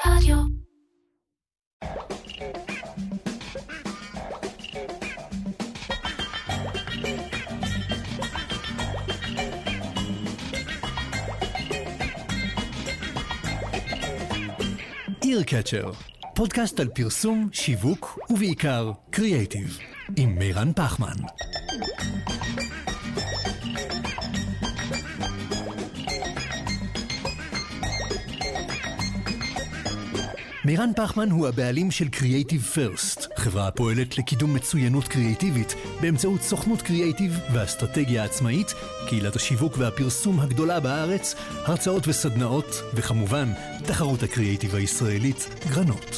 רדיו. אירקצ'ר, פודקאסט על פרסום, שיווק ובעיקר קריאייטיב, עם מירן פחמן. מירן פחמן הוא הבעלים של קריאייטיב פירסט, חברה הפועלת לקידום מצוינות קריאייטיבית באמצעות סוכנות קריאייטיב ואסטרטגיה עצמאית, קהילת השיווק והפרסום הגדולה בארץ, הרצאות וסדנאות, וכמובן, תחרות הקריאייטיב הישראלית, גרנות.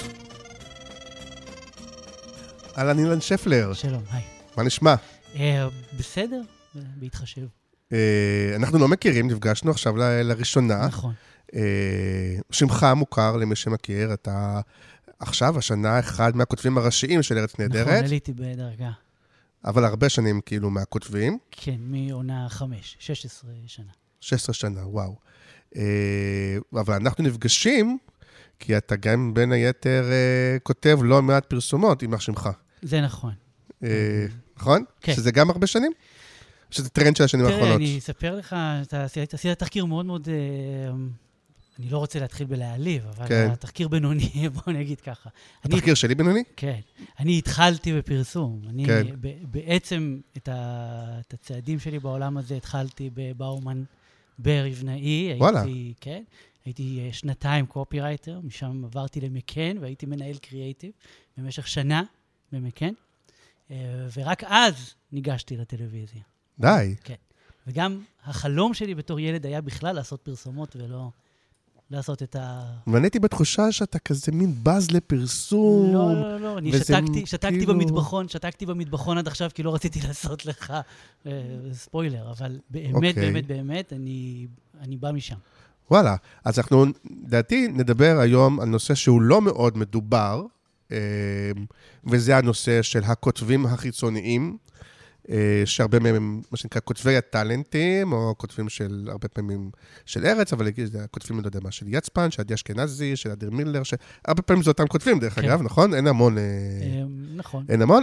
אהלן אילן שפלר. שלום, היי. מה נשמע? בסדר, בהתחשב. אנחנו לא מכירים, נפגשנו עכשיו לראשונה. נכון. שמך מוכר למי שמכיר, אתה עכשיו, השנה, אחד מהכותבים הראשיים של ארץ נהדרת. נכון, עליתי בדרגה. אבל הרבה שנים כאילו מהכותבים. כן, מעונה 5, 16 שנה. 16 שנה, וואו. אבל אנחנו נפגשים, כי אתה גם בין היתר כותב לא מעט פרסומות עם שמך. זה נכון. נכון? כן. שזה גם הרבה שנים? שזה טרנד של השנים האחרונות. תראה, אני אספר לך, אתה עשית תחקיר מאוד מאוד, אני לא רוצה להתחיל בלהעליב, אבל כן. התחקיר בינוני, בוא נגיד ככה. התחקיר שלי בינוני? כן. אני התחלתי בפרסום. אני כן. בעצם את הצעדים שלי בעולם הזה התחלתי בבאומן ברבנאי. וואלה. כן. הייתי שנתיים קופירייטר, משם עברתי למקן, והייתי מנהל קריאייטיב במשך שנה במקן, ורק אז ניגשתי לטלוויזיה. די. כן. וגם החלום שלי בתור ילד היה בכלל לעשות פרסומות ולא לעשות את ואני הייתי בתחושה שאתה כזה מין בז לפרסום. לא. אני שתקתי במטבחון עד עכשיו, כי לא רציתי לעשות לך ספוילר, אבל באמת, אני בא משם. וואלה, אז אנחנו, לדעתי, נדבר היום על נושא שהוא לא מאוד מדובר, וזה הנושא של הכותבים החיצוניים, שהרבה מהם הם, מה שנקרא, כותבי הטלנטים, או כותבים של, הרבה פעמים של ארץ, אבל כותבים, לא יודע מה, של יצפן, של עדי אשכנזי, של אדיר מילר, הרבה פעמים זה אותם כותבים, דרך אגב, נכון? אין המון. נכון. אין המון.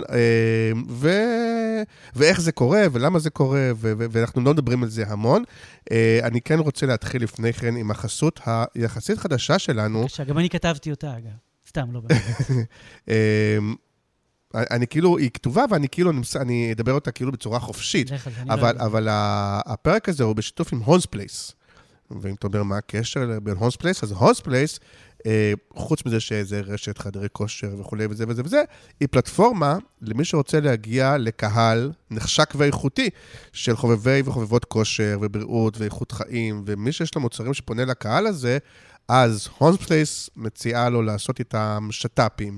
ואיך זה קורה, ולמה זה קורה, ואנחנו לא מדברים על זה המון. אני כן רוצה להתחיל לפני כן עם החסות היחסית חדשה שלנו. גם אני כתבתי אותה, אגב. סתם, לא באמת. אני כאילו, היא כתובה, ואני כאילו, אני אדבר אותה כאילו בצורה חופשית. אבל הפרק הזה הוא בשיתוף עם הונספלייס. ואם אתה אומר מה הקשר בין הונספלייס, אז הונספלייס, חוץ מזה שזה רשת חדרי כושר וכו' וזה וזה וזה, היא פלטפורמה למי שרוצה להגיע לקהל נחשק ואיכותי של חובבי וחובבות כושר ובריאות ואיכות חיים, ומי שיש לו מוצרים שפונה לקהל הזה, אז הונספלייס מציעה לו לעשות איתם שטאפים,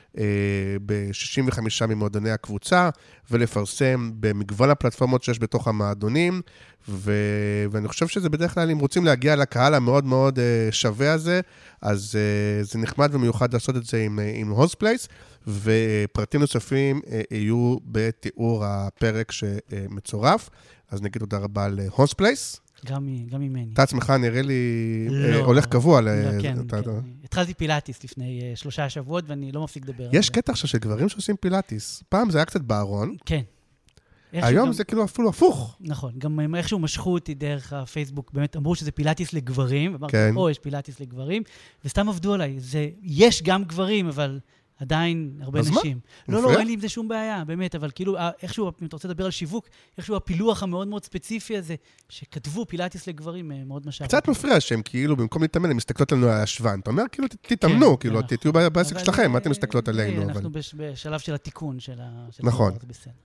ב-65 ממועדוני הקבוצה, ולפרסם במגוון הפלטפורמות שיש בתוך המועדונים, ואני חושב שזה בדרך כלל, אם רוצים להגיע לקהל המאוד מאוד שווה הזה, אז זה נחמד ומיוחד לעשות את זה עם הונספלייס, ופרטים נוספים יהיו בתיאור הפרק שמצורף, אז נגיד תודה רבה להונספלייס. גם ממני. אתה עצמך נראה לי הולך קבוע. כן. התחלתי פילאטיס לפני 3 שבועות, ואני לא מפסיק לדבר על זה. יש קטע עכשיו של גברים שעושים פילאטיס. פעם זה היה קצת בארון. כן. היום זה כאילו אפילו הפוך. נכון. גם איכשהו משכו אותי דרך הפייסבוק, באמת אמרו שזה פילאטיס לגברים, ואמרתי, יש פילאטיס לגברים, וסתם עבדו עליי. יש גם גברים, אבל עדיין הרבה נשים. לא, אין לי עם זה שום בעיה, באמת, אבל כאילו, איכשהו, אם אתה רוצה לדבר על שיווק, איכשהו הפילוח המאוד מאוד ספציפי הזה, שכתבו פילאטיס לגברים, מאוד משאר. קצת מפריע שהם כאילו, במקום להתאמן, הם מסתכלות לנו על השוון. אתה אומר, כאילו, תתאמנו, כאילו, תהיו בעסק שלכם, מה אתם מסתכלות עלינו? אנחנו בשלב של התיקון של נכון.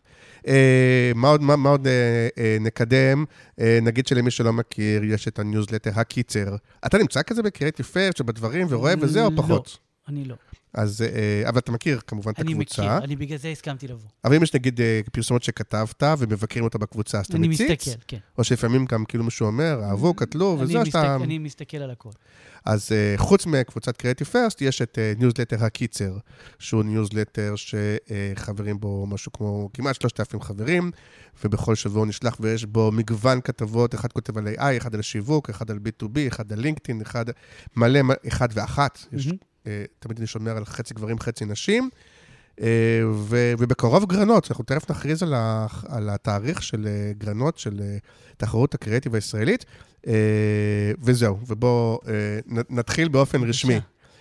מה עוד נקדם? נגיד שלמי שלא מכיר, יש את הניוזלטר הקיצר. אתה נמצא כזה בקריאייטיב פירסט שבדברים ורואה וזה או פחות? אני לא. אז, אבל אתה מכיר כמובן את הקבוצה. אני מכיר, אני בגלל זה הסכמתי לבוא. אבל אם יש נגיד פרסומות שכתבת ומבקרים אותה בקבוצה, אז אתה מציץ? אני מסתכל, כן. או שלפעמים גם כאילו מישהו אומר, אהבו, קטלו, וזה שאתה... אני מסתכל על הכל. אז חוץ מקבוצת קריאייטיב פירסט, יש את ניוזלטר הקיצר, שהוא ניוזלטר שחברים בו משהו כמו כמעט 3,000 חברים, ובכל שבוע הוא נשלח ויש בו מגוון כתבות, אחד כותב על AI, אחד על שיווק, אחד על B2B, אחד על לינקדאין, אחד ואחת. יש תמיד אני שומר על חצי גברים, חצי נשים, ובקרוב גרנות, אנחנו תכף נכריז על התאריך של גרנות, של תחרות הקריאטיב הישראלית, וזהו, ובואו נתחיל באופן רשמי.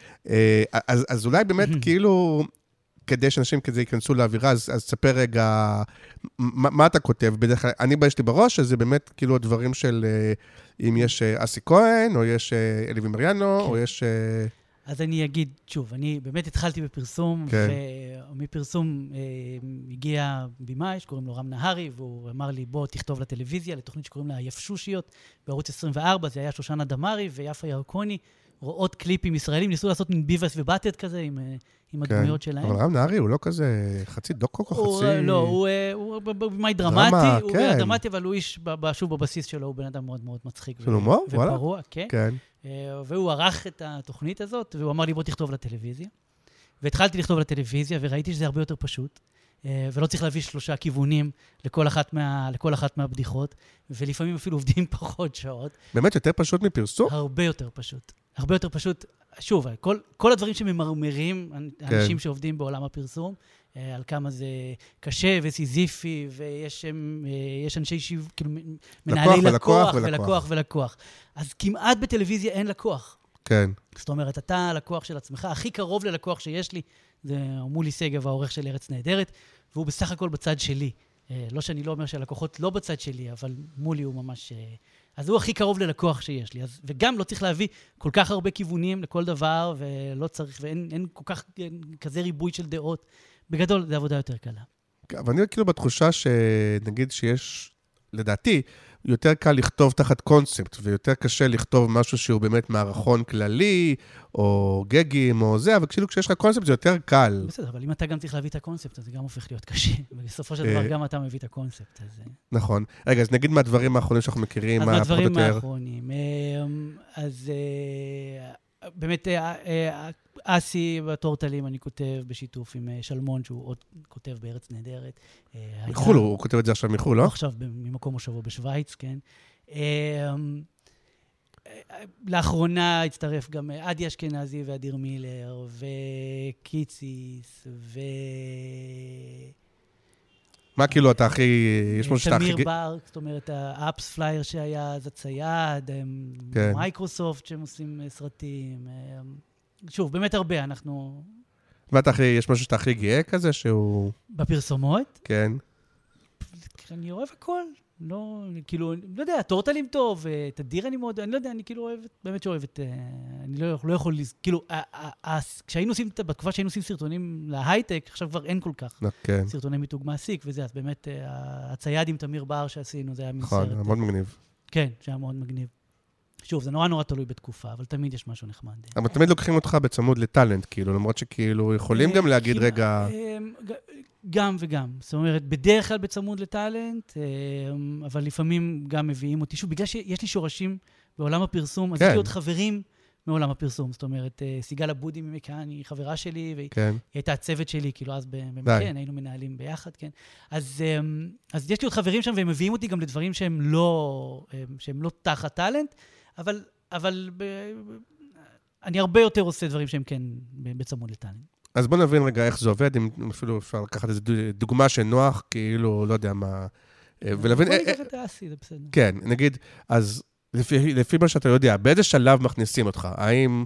אז אולי באמת כאילו, כדי שאנשים כזה ייכנסו לאווירה, אז תספר רגע, מה אתה כותב? בדרך כלל, אני יש לי בראש, אז זה באמת כאילו הדברים של, אם יש אסי כהן, או יש אלי ומריאנו, או יש... אז אני אגיד, שוב, אני באמת התחלתי בפרסום, ומפרסום הגיע בימאי, שקוראים לו רם נהרי, והוא אמר לי, בוא תכתוב לטלוויזיה, לתוכנית שקוראים לה יפשושיות, בערוץ 24, זה היה שושנה דמרי ויפה ירקוני, רואות קליפים ישראלים, ניסו לעשות מין ביבס ובטט כזה עם הדמויות שלהם. אבל רם נהרי הוא לא כזה חצי דוקו, חצי... לא, הוא במאי דרמטי, הוא דרמטי, אבל הוא איש, שוב בבסיס שלו, הוא בן אדם מאוד מאוד מצחיק. של הומור? ופרוע, כן. והוא ערך את התוכנית הזאת, והוא אמר לי, בוא תכתוב לטלוויזיה. והתחלתי לכתוב לטלוויזיה, וראיתי שזה הרבה יותר פשוט, ולא צריך להביא 3 כיוונים לכל אחת מהבדיחות, ולפעמים אפילו עובדים פחות שעות. באמת יותר פשוט מפרסום? הרבה יותר פשוט. הרבה יותר פשוט. שוב, כל הדברים שממרמרים, אנשים שעובדים בעולם הפרסום, על כמה זה קשה וסיזיפי, ויש אנשי כאילו, מנהלי לקוח ולקוח. אז כמעט בטלוויזיה אין לקוח. כן. זאת אומרת, אתה הלקוח של עצמך, הכי קרוב ללקוח שיש לי, זה מולי סגב, העורך של ארץ נהדרת, והוא בסך הכל בצד שלי. לא שאני לא אומר שהלקוחות לא בצד שלי, אבל מולי הוא ממש... אז הוא הכי קרוב ללקוח שיש לי. וגם לא צריך להביא כל כך הרבה כיוונים לכל דבר, ולא צריך, ואין כל כך כזה ריבוי של דעות. בגדול, זה עבודה יותר קלה. אבל אני כאילו בתחושה שנגיד שיש, לדעתי, יותר קל לכתוב תחת קונספט, ויותר קשה לכתוב משהו שהוא באמת מערכון כללי, או גגים, או זה, אבל כשיש לך קונספט זה יותר קל. בסדר, אבל אם אתה גם צריך להביא את הקונספט, אז זה גם הופך להיות קשה. ובסופו של דבר גם אתה מביא את הקונספט. נכון. רגע, אז נגיד מהדברים האחרונים שאנחנו מכירים, אז מהדברים האחרונים. אז באמת, אסי בטורטלים אני כותב בשיתוף עם שלמון, שהוא עוד כותב בארץ נהדרת. מחול, הוא כותב את זה עכשיו מחול, לא? עכשיו, ממקום מושבו בשוויץ, כן. לאחרונה הצטרף גם עדי אשכנזי ואדיר מילר, וקיציס, מה כאילו אתה הכי... יש משהו שאתה הכי... תמיר בר, זאת אומרת, האפס פלייר שהיה, אז הצייד, מייקרוסופט שהם עושים סרטים. שוב, באמת הרבה, אנחנו... יש משהו שאתה הכי גאה כזה שהוא... בפרסומות? כן. אני אוהב הכל. לא, כאילו, לא יודע, טורטלים טוב, תדיר אני מאוד, אני לא יודע, אני כאילו אוהבת, באמת שאוהבת, אני לא יכול, כאילו, כשהיינו עושים, בתקופה שהיינו עושים סרטונים להייטק, עכשיו כבר אין כל כך סרטוני מיתוג מעסיק, וזה, אז באמת, הצייד עם תמיר בר שעשינו, זה היה מסרט. נכון, מאוד מגניב. כן, שהיה מאוד מגניב. שוב, זה נורא תלוי בתקופה, אבל תמיד יש משהו נחמד. אבל תמיד לוקחים אותך בצמוד לטלנט, כאילו, למרות שכאילו יכולים גם להגיד רגע... גם וגם. זאת אומרת, בדרך כלל בצמוד לטלנט, אבל לפעמים גם מביאים אותי. שוב, בגלל שיש לי שורשים בעולם הפרסום, אז יש לי עוד חברים מעולם הפרסום. זאת אומרת, סיגל אבודי ממכאן היא חברה שלי, והיא הייתה הצוות שלי, כאילו אז במכאן, היינו מנהלים ביחד, כן. אז יש לי עוד חברים שם, והם מביאים אותי גם לדברים שהם לא תחת טלנט, אבל אני הרבה יותר עושה דברים שהם כן בצמוד לטלנט. אז בוא נבין רגע איך זה עובד, אם אפילו אפשר לקחת איזו דוגמה שנוח, כאילו, לא יודע מה... ולהבין... בוא ניקח את האסי, זה בסדר. כן, נגיד, אז לפי מה שאתה יודע, באיזה שלב מכניסים אותך? האם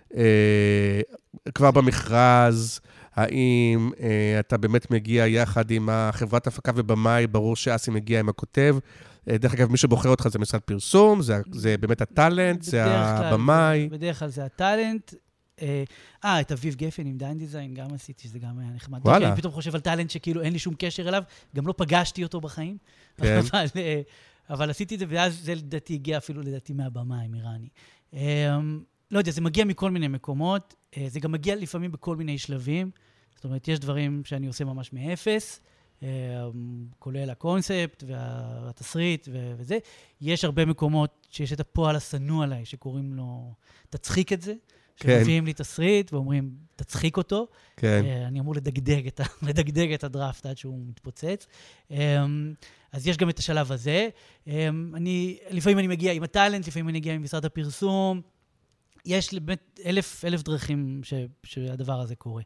כבר במכרז, האם אתה באמת מגיע יחד עם החברת הפקה ובמאי, ברור שאסי מגיע עם הכותב, דרך אגב, מי שבוחר אותך זה משרד פרסום, זה באמת הטלנט, זה הבמאי. בדרך כלל זה הטלנט, את אביב גפן עם דיין דיזיין, גם עשיתי, שזה גם היה נחמד. וואלה. אני פתאום חושב על טלנט שכאילו אין לי שום קשר אליו, גם לא פגשתי אותו בחיים, אבל עשיתי את זה, ואז זה לדעתי הגיע אפילו לדעתי מהבמה, עם איראני. לא יודע, זה מגיע מכל מיני מקומות, זה גם מגיע לפעמים בכל מיני שלבים, זאת אומרת, יש דברים שאני עושה ממש מאפס, כולל הקונספט והתסריט וזה. יש הרבה מקומות שיש את הפועל הסנוע עליי, שקוראים לו, תצחיק את זה, שמביאים לי תסריט ואומרים, תצחיק אותו. אני אמור לדגדג את הדראפט עד שהוא מתפוצץ. אז יש גם את השלב הזה. לפעמים אני מגיע עם הטלנט, לפעמים אני מגיע עם משרד הפרסום. יש באמת אלף דרכים שהדבר הזה קורה.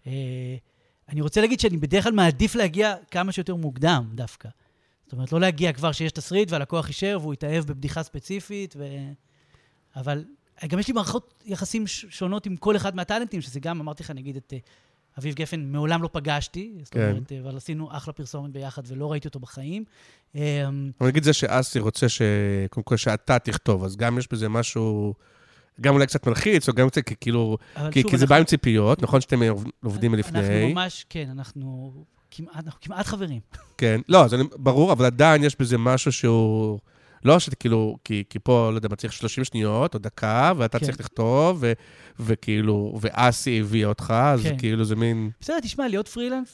אני רוצה להגיד שאני בדרך כלל מעדיף להגיע כמה שיותר מוקדם דווקא. זאת אומרת, לא להגיע כבר שיש תסריט והלקוח יישאר והוא יתאהב בבדיחה ספציפית, אבל גם יש לי מערכות יחסים שונות עם כל אחד מהטלנטים, שזה גם, אמרתי לך, נגיד את אביב גפן, מעולם לא פגשתי, זאת אומרת, אבל עשינו אחלה פרסומת ביחד ולא ראיתי אותו בחיים. אני אגיד זה שאסי רוצה קודם כל שאתה תכתוב, אז גם יש בזה משהו, גם אולי קצת מלחיץ, או גם קצת כאילו, כי זה בא עם ציפיות, נכון שאתם עובדים מלפני. אנחנו ממש, כן, אנחנו כמעט חברים. כן, לא, זה ברור, אבל עדיין יש בזה משהו שהוא, לא שאתה כאילו, כי פה, לא יודע, צריך 30 שניות או דקה, ואתה צריך לכתוב, וכאילו, ואסי הביא אותך, אז כאילו זה מין... בסדר, תשמע, להיות פרילנס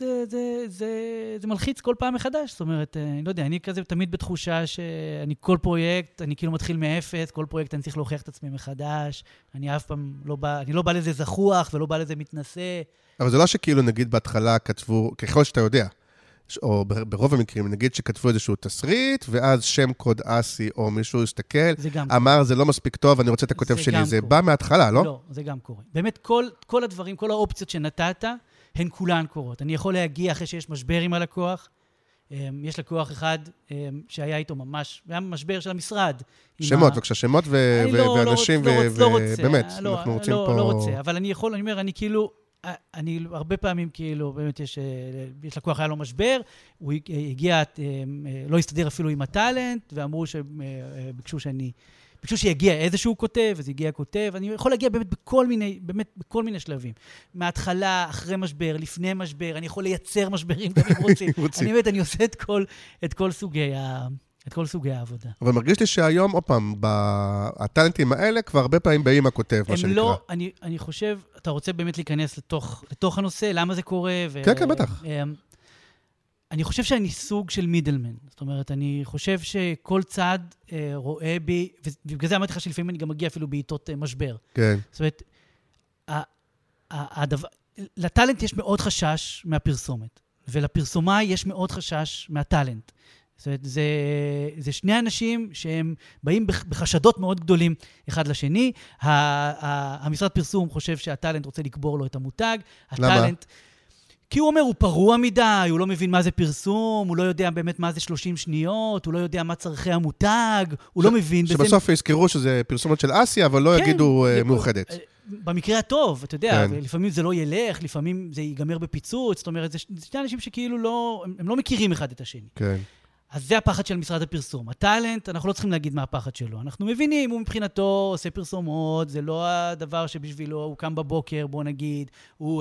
זה מלחיץ כל פעם מחדש, זאת אומרת, אני לא יודע, אני כזה תמיד בתחושה שאני כל פרויקט, אני כאילו מתחיל מאפס, כל פרויקט אני צריך להוכיח את עצמי מחדש, אני אף פעם לא בא לזה זחוח ולא בא לזה מתנשא. אבל זה לא שכאילו, נגיד, בהתחלה כתבו, ככל שאתה יודע, או ברוב המקרים, נגיד שכתבו איזשהו תסריט, ואז שם קוד אסי, או מישהו יסתכל, אמר, זה לא מספיק טוב, אני רוצה את הכותב שלי. זה בא מההתחלה, לא? לא, זה גם קורה. באמת, כל הדברים, כל האופציות שנתת, הן כולן קורות. אני יכול להגיע אחרי שיש משבר עם הלקוח. יש לקוח אחד שהיה איתו ממש, היה משבר של המשרד. שמות, בבקשה, שמות ואנשים, ובאמת, אנחנו רוצים פה... לא רוצה, אבל אני יכול, אני אומר, אני כאילו... אני הרבה פעמים כאילו, באמת יש לקוח היה לו משבר, הוא הגיע, לא הסתדר אפילו עם הטלנט, ואמרו שביקשו שיגיע איזשהו כותב, אז הגיע כותב, אני יכול להגיע באמת בכל מיני שלבים. מההתחלה, אחרי משבר, לפני משבר, אני יכול לייצר משברים גם אם רוצים. אני עושה את כל סוגי העבודה. אבל מרגיש לי שהיום, עוד פעם, הטלנטים האלה כבר הרבה פעמים באים הכותב, מה שנקרא. לא, אני חושב, אתה רוצה באמת להיכנס לתוך הנושא, למה זה קורה? כן, בטח. אני חושב שאני סוג של מידלמן. זאת אומרת, אני חושב שכל צד רואה בי, ובגלל זה אמרתי לך שלפעמים אני גם מגיע אפילו בעיתות משבר. כן. זאת אומרת, לטלנט יש מאוד חשש מהפרסומת, ולפרסומה יש מאוד חשש מהטלנט. זאת אומרת, זה שני אנשים שהם באים בחשדות מאוד גדולים אחד לשני. המשרד פרסום חושב שהטלנט רוצה לקבור לו את המותג. למה? כי הוא אומר, הוא פרוע מדי, הוא לא מבין מה זה פרסום, הוא לא יודע באמת מה זה 30 שניות, הוא לא יודע מה צרכי המותג, הוא לא מבין... שבסוף יזכרו שזה פרסומות של אסיה, אבל לא יגידו מאוחדת. במקרה הטוב, אתה יודע, לפעמים זה לא ילך, לפעמים זה ייגמר בפיצוץ, זאת אומרת, זה שני אנשים שכאילו לא, הם לא מכירים אחד את השני. כן. אז זה הפחד של משרד הפרסום. הטלנט, אנחנו לא צריכים להגיד מה הפחד שלו. אנחנו מבינים, הוא מבחינתו עושה פרסומות, זה לא הדבר שבשבילו הוא קם בבוקר, בוא נגיד, הוא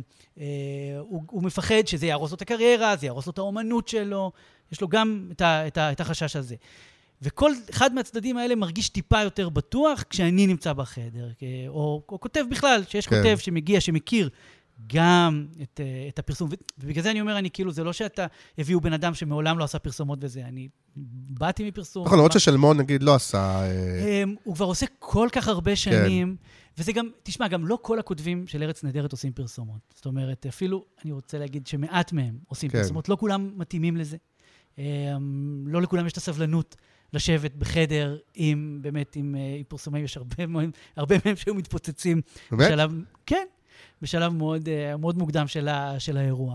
מפחד שזה יהרוס לו את הקריירה, זה יהרוס לו את האומנות שלו, יש לו גם את החשש הזה. וכל אחד מהצדדים האלה מרגיש טיפה יותר בטוח כשאני נמצא בחדר, או כותב בכלל, שיש כותב שמגיע, שמכיר, גם את הפרסום, ובגלל זה אני אומר, אני כאילו, זה לא שאתה הביאו בן אדם שמעולם לא עשה פרסומות וזה, אני באתי מפרסום. נכון, למרות ששלמון, נגיד, לא עשה... הוא כבר עושה כל כך הרבה שנים, וזה גם, תשמע, גם לא כל הכותבים של ארץ נהדרת עושים פרסומות. זאת אומרת, אפילו, אני רוצה להגיד שמעט מהם עושים פרסומות, לא כולם מתאימים לזה. לא לכולם יש את הסבלנות לשבת בחדר עם, באמת, עם פרסומים, יש הרבה מהם שהיו מתפוצצים. באמת? כן. בשלב מאוד מוקדם של האירוע.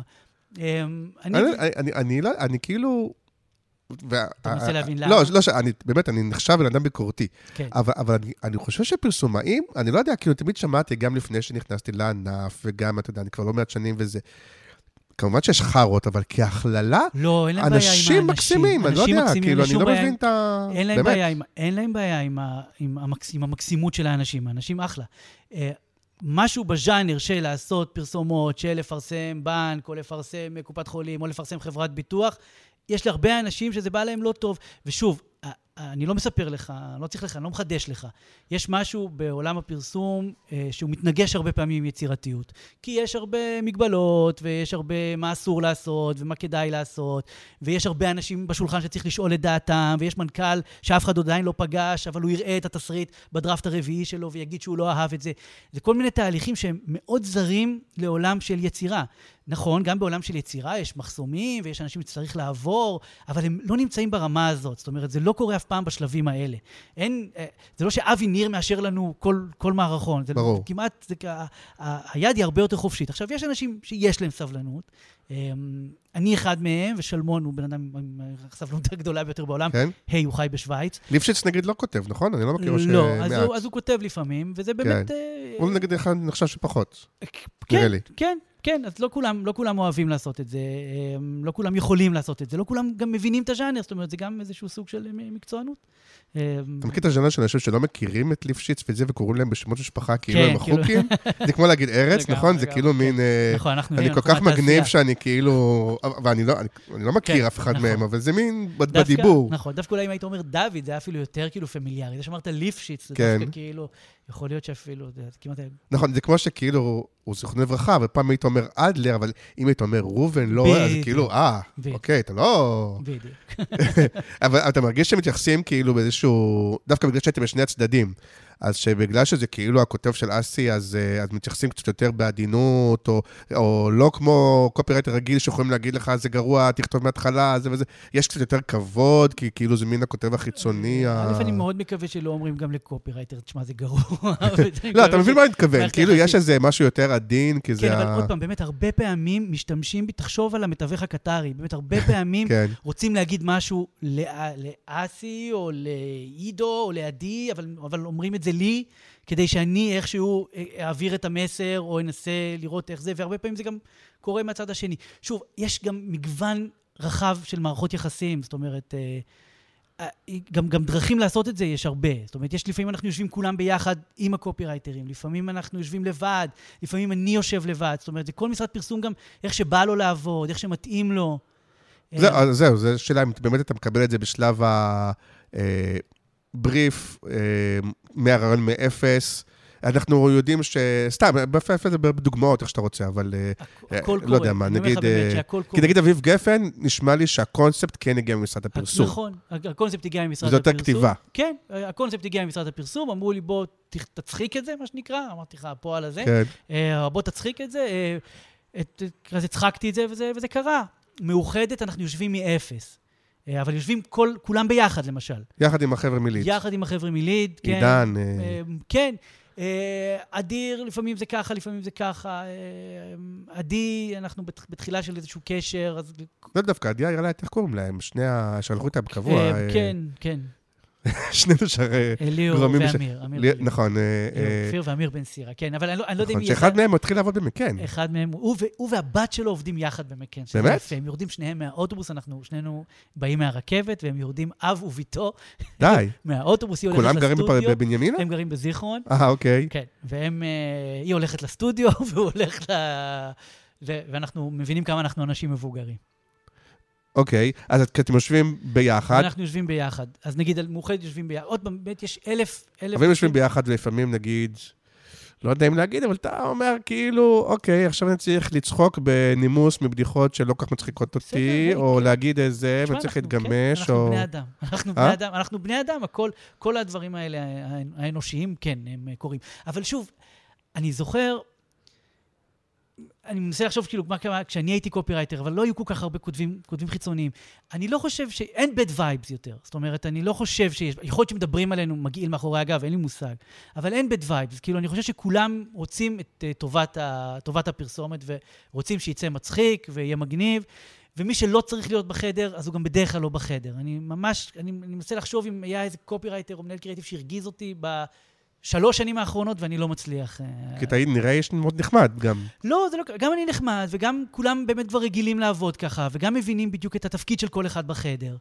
אני כאילו... אתה מנסה להבין למה? לא, באמת, אני נחשב בן אדם ביקורתי. אבל אני חושב שפרסומאים, אני לא יודע, כאילו תמיד שמעתי גם לפני שנכנסתי לענף, וגם, אתה יודע, אני כבר לא מעט שנים וזה. כמובן שיש חרות, אבל כהכללה, אנשים מקסימים, אני לא יודע, כאילו, אני לא מבין את ה... אין להם בעיה עם המקסימות של האנשים, האנשים אחלה. משהו בז'אנר של לעשות פרסומות, של לפרסם בנק, או לפרסם קופת חולים, או לפרסם חברת ביטוח, יש להרבה אנשים שזה בא להם לא טוב. ושוב, אני לא מספר לך, לא צריך לך, אני לא מחדש לך. יש משהו בעולם הפרסום שהוא מתנגש הרבה פעמים עם יצירתיות. כי יש הרבה מגבלות, ויש הרבה מה אסור לעשות, ומה כדאי לעשות, ויש הרבה אנשים בשולחן שצריך לשאול את דעתם, ויש מנכ"ל שאף אחד עדיין לא פגש, אבל הוא יראה את התסריט בדראפט הרביעי שלו, ויגיד שהוא לא אהב את זה. זה כל מיני תהליכים שהם מאוד זרים לעולם של יצירה. נכון, גם בעולם של יצירה יש מחסומים, ויש אנשים שצריך לעבור, אבל הם לא נמצאים ברמה הזאת. זאת אומרת, זה לא קורה אף פעם בשלבים האלה. זה לא שאבי ניר מאשר לנו כל מערכון. ברור. כמעט, היד היא הרבה יותר חופשית. עכשיו, יש אנשים שיש להם סבלנות. אני אחד מהם, ושלמון הוא בן אדם עם הסבלנות הגדולה ביותר בעולם. כן? היי, הוא חי בשוויץ. ליפשיץ נגיד לא כותב, נכון? אני לא מכיר לא, אז הוא כותב לפעמים, וזה באמת... הוא נגיד אחד נחשב שפחות. כן, אז לא כולם אוהבים לעשות את זה, לא כולם יכולים לעשות את זה, לא כולם גם מבינים את הז'אנר, זאת אומרת, זה גם איזשהו סוג של מקצוענות. אתה מכיר את הז'אנר של אנשים שלא מכירים את ליפשיץ וזה, וקוראים להם בשמות משפחה כאילו הם החוקים? זה כמו להגיד ארץ, נכון? זה כאילו מין... אני כל כך מגניב שאני כאילו... ואני לא מכיר אף אחד מהם, אבל זה מין בדיבור. נכון, דווקא אולי אם היית אומר דוד, זה היה אפילו יותר כאילו פמיליארי. זה שאמרת ליפשיץ, זה דווקא כאילו... יכול להיות שאפילו, כמעט... נכון, זה כמו שכאילו, הוא זכרונו לברכה, ופעם היית אומר אדלר, אבל אם היית אומר רובן, לא, אז כאילו, אוקיי, אתה לא... בדיוק. אבל אתה מרגיש שמתייחסים כאילו באיזשהו... דווקא בגלל שאתם בשני הצדדים. אז שבגלל שזה כאילו הכותב של אסי, אז מתייחסים קצת יותר בעדינות, או לא כמו קופירייטר רגיל, שיכולים להגיד לך, זה גרוע, תכתוב מההתחלה, זה וזה. יש קצת יותר כבוד, כי כאילו זה מין הכותב החיצוני. אני מאוד מקווה שלא אומרים גם לקופירייטר, תשמע, זה גרוע. לא, אתה מבין מה אני מתכוון? כאילו יש איזה משהו יותר עדין, כי זה... כן, אבל עוד פעם, באמת הרבה פעמים משתמשים, תחשוב על המתווך הקטרי, באמת הרבה פעמים רוצים להגיד משהו לאסי, או לעידו, או לעדי, אבל אומרים את זה לי, כדי שאני איכשהו אעביר את המסר, או אנסה לראות איך זה, והרבה פעמים זה גם קורה מהצד השני. שוב, יש גם מגוון רחב של מערכות יחסים, זאת אומרת, גם דרכים לעשות את זה יש הרבה. זאת אומרת, לפעמים אנחנו יושבים כולם ביחד עם הקופירייטרים, לפעמים אנחנו יושבים לבד, לפעמים אני יושב לבד, זאת אומרת, זה כל משרד פרסום גם איך שבא לו לעבוד, איך שמתאים לו. זהו, זו שאלה, אם באמת אתה מקבל את זה בשלב בריף, מהרעיון מאפס, אנחנו יודעים סתם, בפעמים זה בדוגמאות, איך שאתה רוצה, אבל לא יודע מה, נגיד, כי נגיד אביב גפן, נשמע לי שהקונספט כן הגיע ממשרד הפרסום. נכון, הקונספט הגיע ממשרד הפרסום. זאת הכתיבה. כן, הקונספט הגיע ממשרד הפרסום, אמרו לי, בוא תצחיק את זה, מה שנקרא, אמרתי לך, הפועל הזה, בוא תצחיק את זה, אז הצחקתי את זה, וזה קרה. מאוחדת, אנחנו יושבים מאפס. אבל יושבים כולם ביחד, למשל. יחד עם החבר'ה מליד. יחד עם החבר'ה מליד, כן. עידן. כן. אדיר, לפעמים זה ככה, לפעמים זה ככה. עדי, אנחנו בתחילה של איזשהו קשר, אז... לא דווקא, עדי היה לה, איך קוראים להם? שני שלחו איתם קבוע. כן, כן. שנינו שרי... ליאור ואמיר. נכון. אופיר ואמיר בן סירה, כן, אבל אני לא יודע אם... שאחד מהם מתחיל לעבוד במקן. אחד מהם, הוא והבת שלו עובדים יחד במקן. באמת? הם יורדים שניהם מהאוטובוס, אנחנו שנינו באים מהרכבת, והם יורדים אב וביתו. די. מהאוטובוס, היא הולכת לסטודיו. כולם גרים בבנימינה? הם גרים בזיכרון. אוקיי. כן, והיא הולכת לסטודיו, והוא הולך ואנחנו מבינים כמה אנחנו אנשים מבוגרים. אוקיי, אז אתם יושבים ביחד. אנחנו יושבים ביחד. אז נגיד, על מאוחדת יושבים ביחד. עוד פעם, באמת יש אלף... אבל יושבים ביחד ולפעמים נגיד, לא יודע אם להגיד, אבל אתה אומר כאילו, אוקיי, עכשיו אני צריך לצחוק בנימוס מבדיחות שלא כך מצחיקות אותי, או להגיד איזה, וצריך להתגמש, או... אנחנו בני אדם, כל הדברים האלה האנושיים, כן, הם קורים. אבל שוב, אני זוכר... אני מנסה לחשוב כאילו מה קרה כשאני הייתי קופירייטר, אבל לא היו כל כך הרבה כותבים חיצוניים. אני לא חושב אין bad vibes יותר. זאת אומרת, אני לא חושב שיש... יכול להיות שמדברים עלינו מגעיל מאחורי הגב, אין לי מושג. אבל אין bad vibes. כאילו, אני חושב שכולם רוצים את טובת הפרסומת, ורוצים שיצא מצחיק ויהיה מגניב. ומי שלא צריך להיות בחדר, אז הוא גם בדרך כלל לא בחדר. אני מנסה לחשוב אם היה איזה קופירייטר או מנהל קריאטיב שהרגיז אותי 3 שנים האחרונות, ואני לא מצליח. כי אתה נראה יש מאוד נחמד גם. לא, זה לא, גם אני נחמד, וגם כולם באמת כבר רגילים לעבוד ככה, וגם מבינים בדיוק את התפקיד של כל אחד בחדר.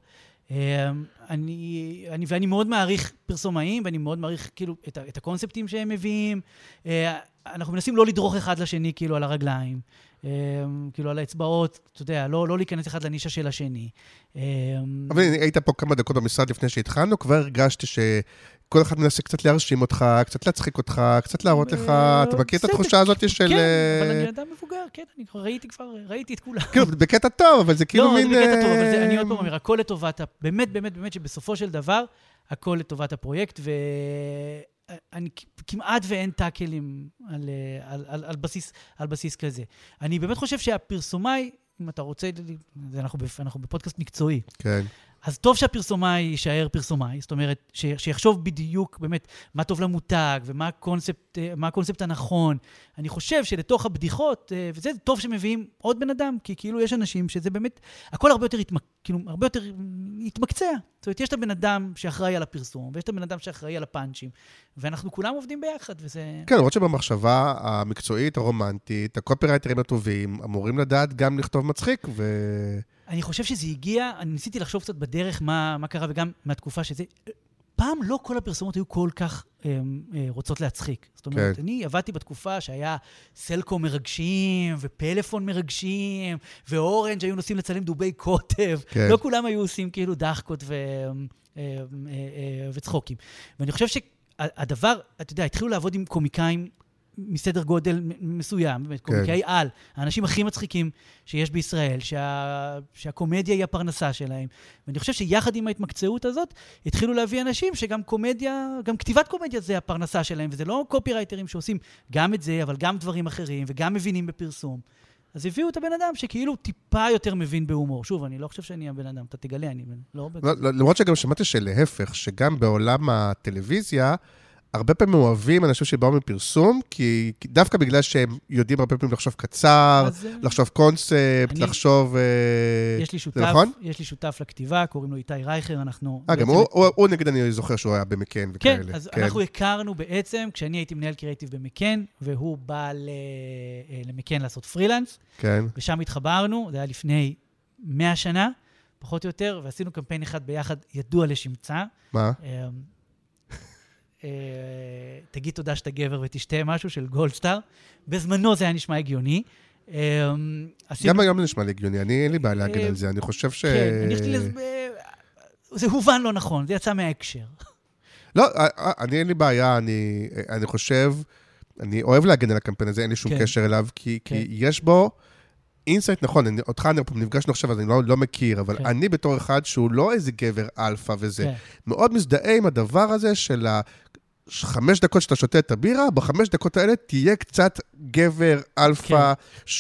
ואני מאוד מעריך פרסומאים, ואני מאוד מעריך כאילו את הקונספטים שהם מביאים. אנחנו מנסים לא לדרוך אחד לשני כאילו על הרגליים, כאילו על האצבעות, אתה יודע, לא להיכנס אחד לנישה של השני. אבל היית פה כמה דקות במשרד לפני שהתחלנו, כבר הרגשתי שכל אחד מנסה קצת להרשים אותך, קצת להצחיק אותך, קצת להראות לך, אתה מכיר את התחושה הזאת של... כן, אבל אני אדם מבוגר, כן, אני ראיתי את כולם. כאילו, בקטע טוב, אבל זה כאילו מין... לא, זה בקטע טוב, אבל אני עוד פעם אומר, הכל לטובת, באמת, באמת, באמת, שבסופו של דבר, הכל לטובת הפרויקט, כמעט ואין טאקלים על בסיס כזה. אני באמת חושב שהפרסומאי, אם אתה רוצה, אנחנו בפודקאסט מקצועי. כן. אז טוב שהפרסומאי יישאר פרסומאי, זאת אומרת, שיחשוב בדיוק באמת מה טוב למותג ומה הקונספט הנכון. אני חושב שלתוך הבדיחות, וזה טוב שמביאים עוד בן אדם, כי כאילו יש אנשים שזה באמת, הכל הרבה יותר התמקצע. זאת אומרת, יש את הבן אדם שאחראי על הפרסום, ויש את הבן אדם שאחראי על הפאנצ'ים, ואנחנו כולם עובדים ביחד, וזה... כן, למרות שבמחשבה המקצועית, הרומנטית, הקופירייטרים הטובים, אמורים לדעת גם לכתוב מצחיק, אני חושב שזה הגיע, אני ניסיתי לחשוב קצת בדרך מה קרה, וגם מהתקופה שזה... פעם לא כל הפרסומות היו כל כך רוצות להצחיק. זאת אומרת, אני עבדתי בתקופה שהיה סלקום מרגשים, ופלאפון מרגשים, ואורנג' היו נוסעים לצלם דובי קוטב. לא כולם היו עושים כאילו דחקות וצחוקים. ואני חושב שהדבר, אתה יודע, התחילו לעבוד עם קומיקאים, מסדר גודל מסוים, קומיקאי על, האנשים הכי מצחיקים שיש בישראל, שהקומדיה היא הפרנסה שלהם. ואני חושב שיחד עם ההתמקצעות הזאת, התחילו להביא אנשים שגם קומדיה, גם כתיבת קומדיה זה הפרנסה שלהם, וזה לא קופירייטרים שעושים גם את זה, אבל גם דברים אחרים, וגם מבינים בפרסום. אז הביאו את הבן אדם שכאילו טיפה יותר מבין בהומור. שוב, אני לא חושב שאני הבן אדם, אתה תגלה, אני לא... למרות שגם שמעתי שלהפך, שגם בעולם הטלוויזיה, הרבה פעמים אוהבים אנשים שבאו מפרסום, כי דווקא בגלל שהם יודעים הרבה פעמים לחשוב קצר, לחשוב קונספט, לחשוב... יש לי שותף לכתיבה, קוראים לו איתי רייכר, אנחנו... גם הוא נגיד אני זוכר שהוא היה במקן וכאלה. כן, אז אנחנו הכרנו בעצם, כשאני הייתי מנהל קריאיטיב במקן, והוא בא למקן לעשות פרילנס, ושם התחברנו, זה היה לפני 100 שנה, פחות או יותר, ועשינו קמפיין אחד ביחד, ידוע לשמצה. מה? תגיד תודה שאתה גבר ותשתה משהו של גולדסטאר. בזמנו זה היה נשמע הגיוני. גם היום זה נשמע לי הגיוני, אין לי בעיה להגן על זה, אני חושב ש... כן, זה הובן לא נכון, זה יצא מההקשר. לא, אין לי בעיה, אני חושב, אני אוהב להגן על הקמפיין הזה, אין לי שום קשר אליו, כי יש בו אינסייט נכון, אותך נפגשנו עכשיו, אז אני לא מכיר, אבל אני בתור אחד שהוא לא איזה גבר אלפא וזה, מאוד מזדהה עם הדבר הזה של 5 דקות שאתה שותה את הבירה, ב5 דקות האלה תהיה קצת גבר אלפא,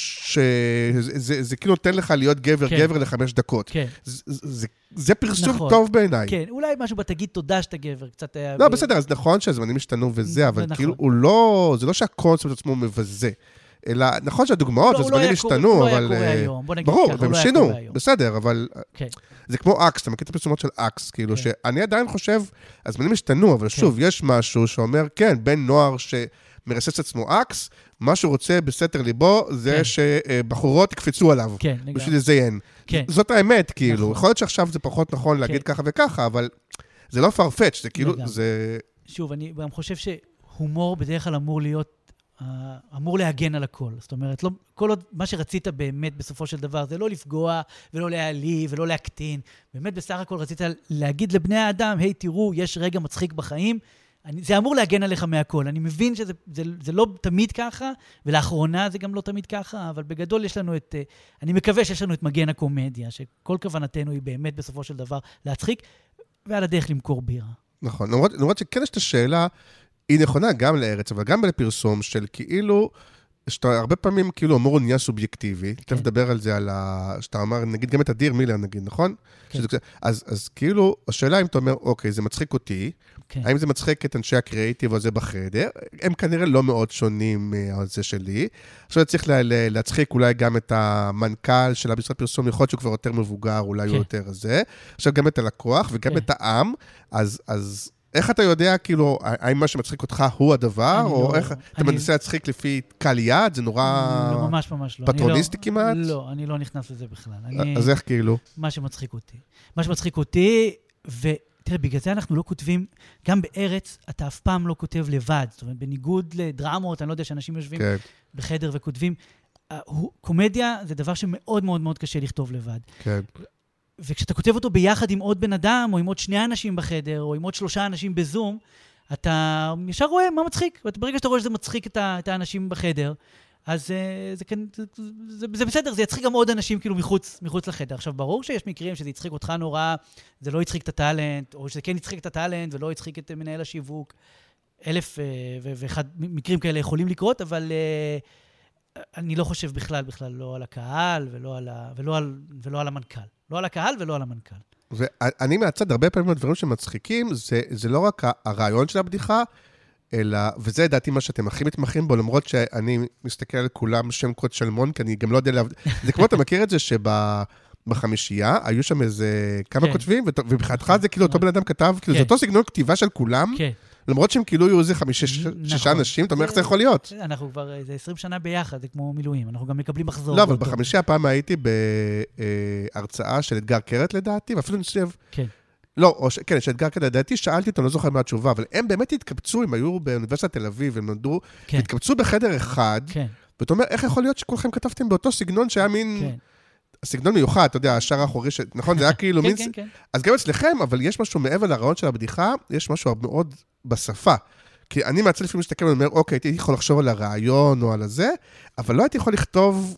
שזה כאילו נותן לך להיות גבר ל5 דקות. זה פרסום טוב בעיניי. כן, אולי משהו בתגיד תודה שאתה גבר, קצת היה... לא, בסדר, אז נכון שהזמנים השתנו וזה, אבל כאילו הוא לא, זה לא שהקונספט עצמו מבזה. אלא, נכון שהדוגמאות, הזמנים השתנו, אבל... ברור, והם שינו, בסדר, אבל... זה כמו אקס, אתה מכיר את הפרסומות של אקס, כאילו שאני עדיין חושב, הזמנים השתנו, אבל שוב, יש משהו שאומר, כן, בן נוער שמרסס עצמו אקס, מה שהוא רוצה בסתר ליבו, זה שבחורות יקפצו עליו, בשביל לזיין. זאת האמת, כאילו. יכול להיות שעכשיו זה פחות נכון להגיד ככה וככה, אבל זה לא farfetch, זה כאילו, זה... שוב, אני גם חושב שהומור בדרך כלל אמור להגן על הכל. זאת אומרת, כל עוד מה שרצית באמת בסופו של דבר, זה לא לפגוע ולא להעליב ולא להקטין. באמת בסך הכל רצית להגיד לבני האדם, היי, תראו, יש רגע מצחיק בחיים, זה אמור להגן עליך מהכל. אני מבין שזה לא תמיד ככה, ולאחרונה זה גם לא תמיד ככה, אבל בגדול יש לנו אני מקווה שיש לנו את מגן הקומדיה, שכל כוונתנו היא באמת בסופו של דבר להצחיק, ועל הדרך למכור בירה. נכון, למרות שכן יש את השאלה, היא נכונה גם לארץ, אבל גם לפרסום של כאילו, שאתה הרבה פעמים כאילו אמור נהיה סובייקטיבי, אתה מדבר על זה, שאתה אומר, נגיד גם את אדיר מילר, נגיד, נכון? אז כאילו, השאלה אם אתה אומר, אוקיי, זה מצחיק אותי, האם זה מצחיק את אנשי הקריאיטיב הזה בחדר? הם כנראה לא מאוד שונים על זה שלי. עכשיו צריך להצחיק אולי גם את המנכ"ל של המשרד פרסום, יכול להיות שהוא כבר יותר מבוגר, אולי הוא יותר הזה. עכשיו גם את הלקוח וגם את העם, אז... איך אתה יודע, כאילו, האם מה שמצחיק אותך הוא הדבר, או איך אתה מנסה להצחיק לפי קל יד? זה נורא... לא, ממש ממש לא. פטרוניסטי כמעט? לא, אני לא נכנס לזה בכלל. אז איך כאילו? מה שמצחיק אותי. מה שמצחיק אותי, ותראה, בגלל זה אנחנו לא כותבים, גם בארץ אתה אף פעם לא כותב לבד. זאת אומרת, בניגוד לדרמות, אני לא יודע שאנשים יושבים בחדר וכותבים. קומדיה זה דבר שמאוד מאוד מאוד קשה לכתוב לבד. כן. וכשאתה כותב אותו ביחד עם עוד בן אדם, או עם עוד 2 אנשים בחדר, או עם עוד 3 אנשים בזום, אתה ישר רואה מה מצחיק. ברגע שאתה רואה שזה מצחיק את האנשים בחדר, אז זה בסדר, זה יצחיק גם עוד אנשים כאילו מחוץ לחדר. עכשיו, ברור שיש מקרים שזה יצחיק אותך נורא, זה לא יצחיק את הטלנט, או שזה כן יצחיק את הטלנט, ולא יצחיק את מנהל השיווק. ואחד מקרים כאלה יכולים לקרות, אבל אני לא חושב בכלל לא על הקהל ולא על המנכ"ל. לא על הקהל ולא על המנכ"ל. ואני מהצד, הרבה פעמים הדברים שמצחיקים, זה לא רק הרעיון של הבדיחה, אלא, וזה לדעתי מה שאתם הכי מתמחים בו, למרות שאני מסתכל על כולם שם קוד שלמון, כי אני גם לא יודע זה כמו אתה מכיר את זה בחמישייה, היו שם איזה כמה כותבים, ובחדך זה כאילו אותו בן אדם כתב, כאילו זה אותו סגנון כתיבה של כולם, למרות שהם כאילו יהיו איזה 5-6 אנשים, אתה אומר איך זה יכול להיות? אנחנו כבר איזה 20 שנה ביחד, זה כמו מילואים, אנחנו גם מקבלים מחזור. לא, אבל בחמישייה פעם הייתי בהרצאה של אתגר קרת לדעתי, ואפילו נשב... לא, כן, שאתגר קרת לדעתי, שאלתי אותו, לא זוכר מה התשובה, אבל הם באמת התקבצו, הם היו באוניברסיטת תל אביב, הם נולדו, התקבצו בחדר אחד, ואתה אומר, איך יכול להיות שכולכם כתבתם באותו סגנון שהיה מין... סגנון מיוחד, אתה יודע, השער האחורי, נכון, זה היה כאילו מין... אז גם אצלכם, אבל יש משהו מעבר לרעיון של הבדיחה, יש משהו מאוד בשפה. כי אני מהצד לפעמים מסתכל ואומר, אוקיי, הייתי יכול לחשוב על הרעיון או על הזה, אבל לא הייתי יכול לכתוב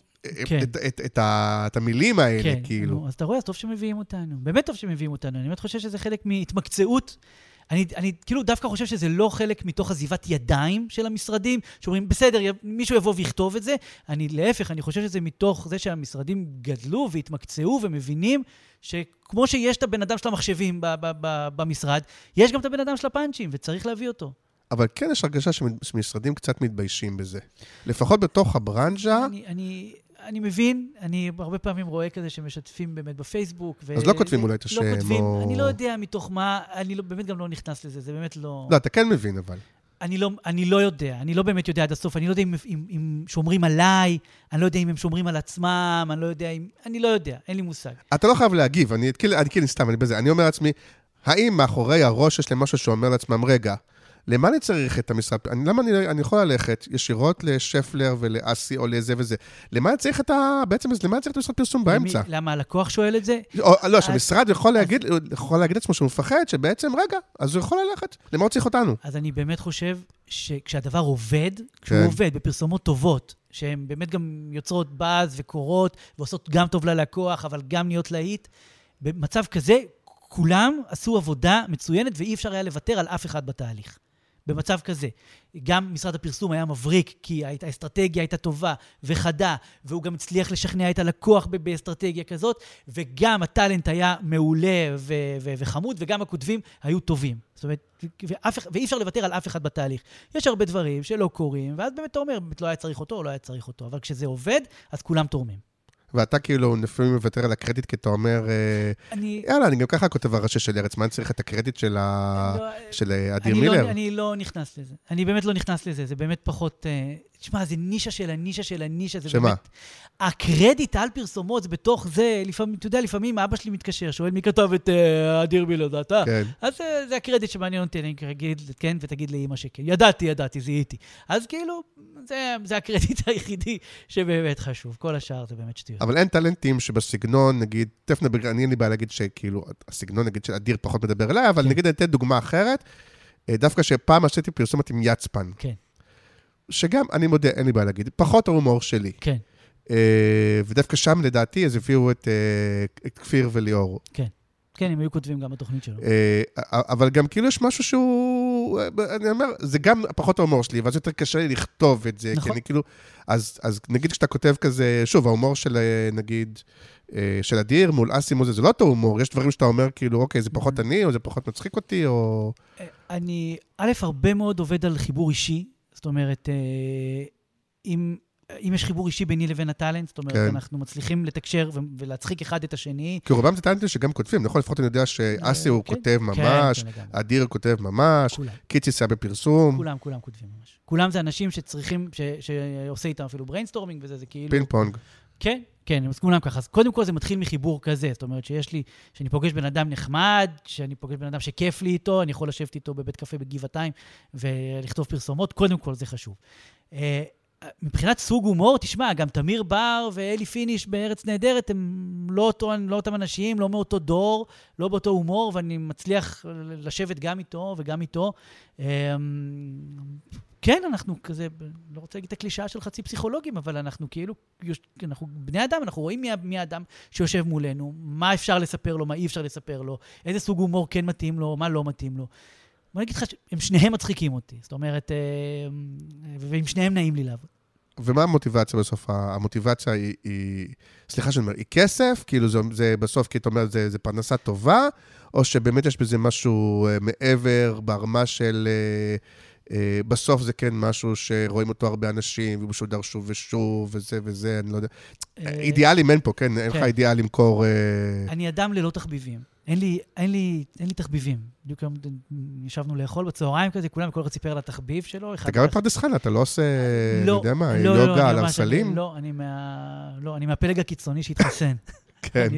את המילים האלה, כאילו. אז אתה רואה, אז טוב שמביאים אותנו. באמת טוב שמביאים אותנו. אני באמת חושב שזה חלק מהתמקצעות. אני כאילו דווקא חושב שזה לא חלק מתוך עזיבת ידיים של המשרדים, שאומרים, בסדר, מישהו יבוא ויכתוב את זה. להפך, אני חושב שזה מתוך זה שהמשרדים גדלו והתמקצעו ומבינים שכמו שיש את הבן אדם של המחשבים במשרד, יש גם את הבן אדם של הפאנצ'ים, וצריך להביא אותו. אבל כן יש הרגשה שמשרדים קצת מתביישים בזה. לפחות בתוך הברנז'ה... אני מבין, אני הרבה פעמים רואה כזה שמשתפים באמת בפייסבוק. אז לא כותבים אולי את השם לא כותבים, אני לא יודע מתוך מה, אני באמת גם לא נכנס לזה, זה באמת לא... לא, אתה כן מבין אבל. אני לא יודע, אני לא באמת יודע עד הסוף, אני לא יודע אם שומרים עליי, אני לא יודע אם הם שומרים על עצמם, אני לא יודע, אין לי מושג. אתה לא חייב להגיב, אני סתם, אני אומר לעצמי, האם מאחורי הראש יש להם משהו שאומר לעצמם, רגע, למה אני צריך את המשרד? למה אני יכול ללכת ישירות לשפלר ולאסי או לזה וזה? למה אני צריך בעצם, למה אני צריך את המשרד פרסום באמצע? למה הלקוח שואל את זה? לא, שהמשרד יכול להגיד עצמו שהוא מפחד, שבעצם, רגע, אז הוא יכול ללכת. למה הוא צריך אותנו? אז אני באמת חושב שכשהדבר עובד, כשהוא עובד בפרסומות טובות, שהן באמת גם יוצרות באז וקורות, ועושות גם טוב ללקוח, אבל גם נהיות להיט, במצב כזה, כולם עשו עבודה מצוינת, ואי אפשר היה לוותר על אף אחד בתהליך. במצב כזה. גם משרד הפרסום היה מבריק, כי האסטרטגיה הייתה טובה וחדה, והוא גם הצליח לשכנע את הלקוח באסטרטגיה כזאת, וגם הטלנט היה מעולה וחמוד, וגם הכותבים היו טובים. זאת אומרת, ואי אפשר לוותר על אף אחד בתהליך. יש הרבה דברים שלא קורים, ואז באמת אתה אומר, לא היה צריך אותו או לא היה צריך אותו, אבל כשזה עובד, אז כולם תורמים. ואתה כאילו לפעמים מוותר על הקרדיט, כי אתה אומר, יאללה, אני גם ככה כותב הראשי של ארץ, מה אני צריך את הקרדיט של אדיר מילר? אני לא נכנס לזה. אני באמת לא נכנס לזה, זה באמת פחות... תשמע, זה נישה של הנישה, זה באמת... הקרדיט על פרסומות, זה בתוך זה, אתה יודע, לפעמים אבא שלי מתקשר, שואל מי כתב את אדיר מילר, זה אתה? אז זה הקרדיט שמעניין אותי, אני אגיד כן, ותגיד לאמא שכן. ידעתי, זיהיתי. אז כאילו, זה הקרדיט היחידי שבאמת חשוב. כל השאר זה באמת שטויות. אבל אין טלנטים שבסגנון, נגיד, אני אין לי בעיה להגיד שכאילו, הסגנון, נגיד, של אדיר פחות מדבר אליי, אבל נגיד, אני אתן דוגמה אחרת, דווקא שפעם עשיתי פרסומת עם יצפן. כן. שגם, אני מודה, אין לי בעיה להגיד, פחות ההומור שלי. כן. ודווקא שם, לדעתי, אז הביאו את כפיר וליאור. כן. כן, הם היו כותבים גם בתוכנית שלו. אבל גם כאילו יש משהו שהוא, אני אומר, זה גם פחות ההומור שלי, ואז יותר קשה לי לכתוב את זה, כי אני כאילו, אז נגיד כשאתה כותב כזה, שוב, ההומור של, נגיד, של אדיר מול אסי מוזה, זה לא אותו הומור, יש דברים שאתה אומר, כאילו, אוקיי, זה פחות אני, או זה פחות מצחיק אותי, או... אני, הרבה מאוד עובד על חיבור אישי, זאת אומרת, אם יש חיבור אישי ביני לבין הטלנט, זאת אומרת, אנחנו מצליחים לתקשר ולהצחיק אחד את השני. כי רובם זה טלנטים שגם כותבים, נכון? לפחות אני יודע שאסי הוא כותב ממש, אדיר כותב ממש, קיציס היה בפרסום. כולם כותבים ממש. כולם זה אנשים שצריכים, שעושה איתם אפילו בריינסטורמינג וזה, זה כאילו... פינג פונג. כן, הם כולם ככה. אז קודם כל זה מתחיל מחיבור כזה, זאת אומרת שאני פוגש בן אדם נחמד, שאני פוגש בן אדם שכיף לי איתו, אני יכול לשבת איתו בבית קפה בגבעתיים ולכתוב פרסומות, קודם כל זה חשוב. מבחינת סוג הומור, תשמע, גם תמיר בר ואלי פיניש בארץ נהדרת, הם לא אותם אנשים, לא מאותו דור, לא באותו הומור, ואני מצליח לשבת גם איתו וגם איתו. כן, אנחנו כזה, לא רוצה להגיד את הקלישאה של חצי פסיכולוגים, אבל אנחנו כאילו, אנחנו בני אדם, אנחנו רואים מי האדם שיושב מולנו, מה אפשר לספר לו, מה אי אפשר לספר לו, איזה סוג הומור כן מתאים לו, מה לא מתאים לו. בוא נגיד לך שהם שניהם מצחיקים אותי. זאת אומרת, ועם שניהם נעים לי לעבוד. ומה המוטיבציה בסוף? המוטיבציה היא סליחה שאני אומר, היא כסף? כאילו זה בסוף, כי אתה אומר, זה פרנסה טובה, או שבאמת יש בזה משהו מעבר, ברמה של... בסוף זה כן משהו שרואים אותו הרבה אנשים, והוא משודר שוב ושוב, וזה, אני לא יודע. אידיאלים אין פה, כן? אין לך אידיאל למכור... אני אדם ללא תחביבים. אין לי תחביבים. בדיוק ישבנו לאכול בצהריים כזה, כולם, כל אחד סיפר על התחביב שלו. אתה גם בפרדס חנה, אתה לא עושה, אני יודע מה, יוגה על הרסלים? לא, אני מהפלג הקיצוני שהתחסן. כן.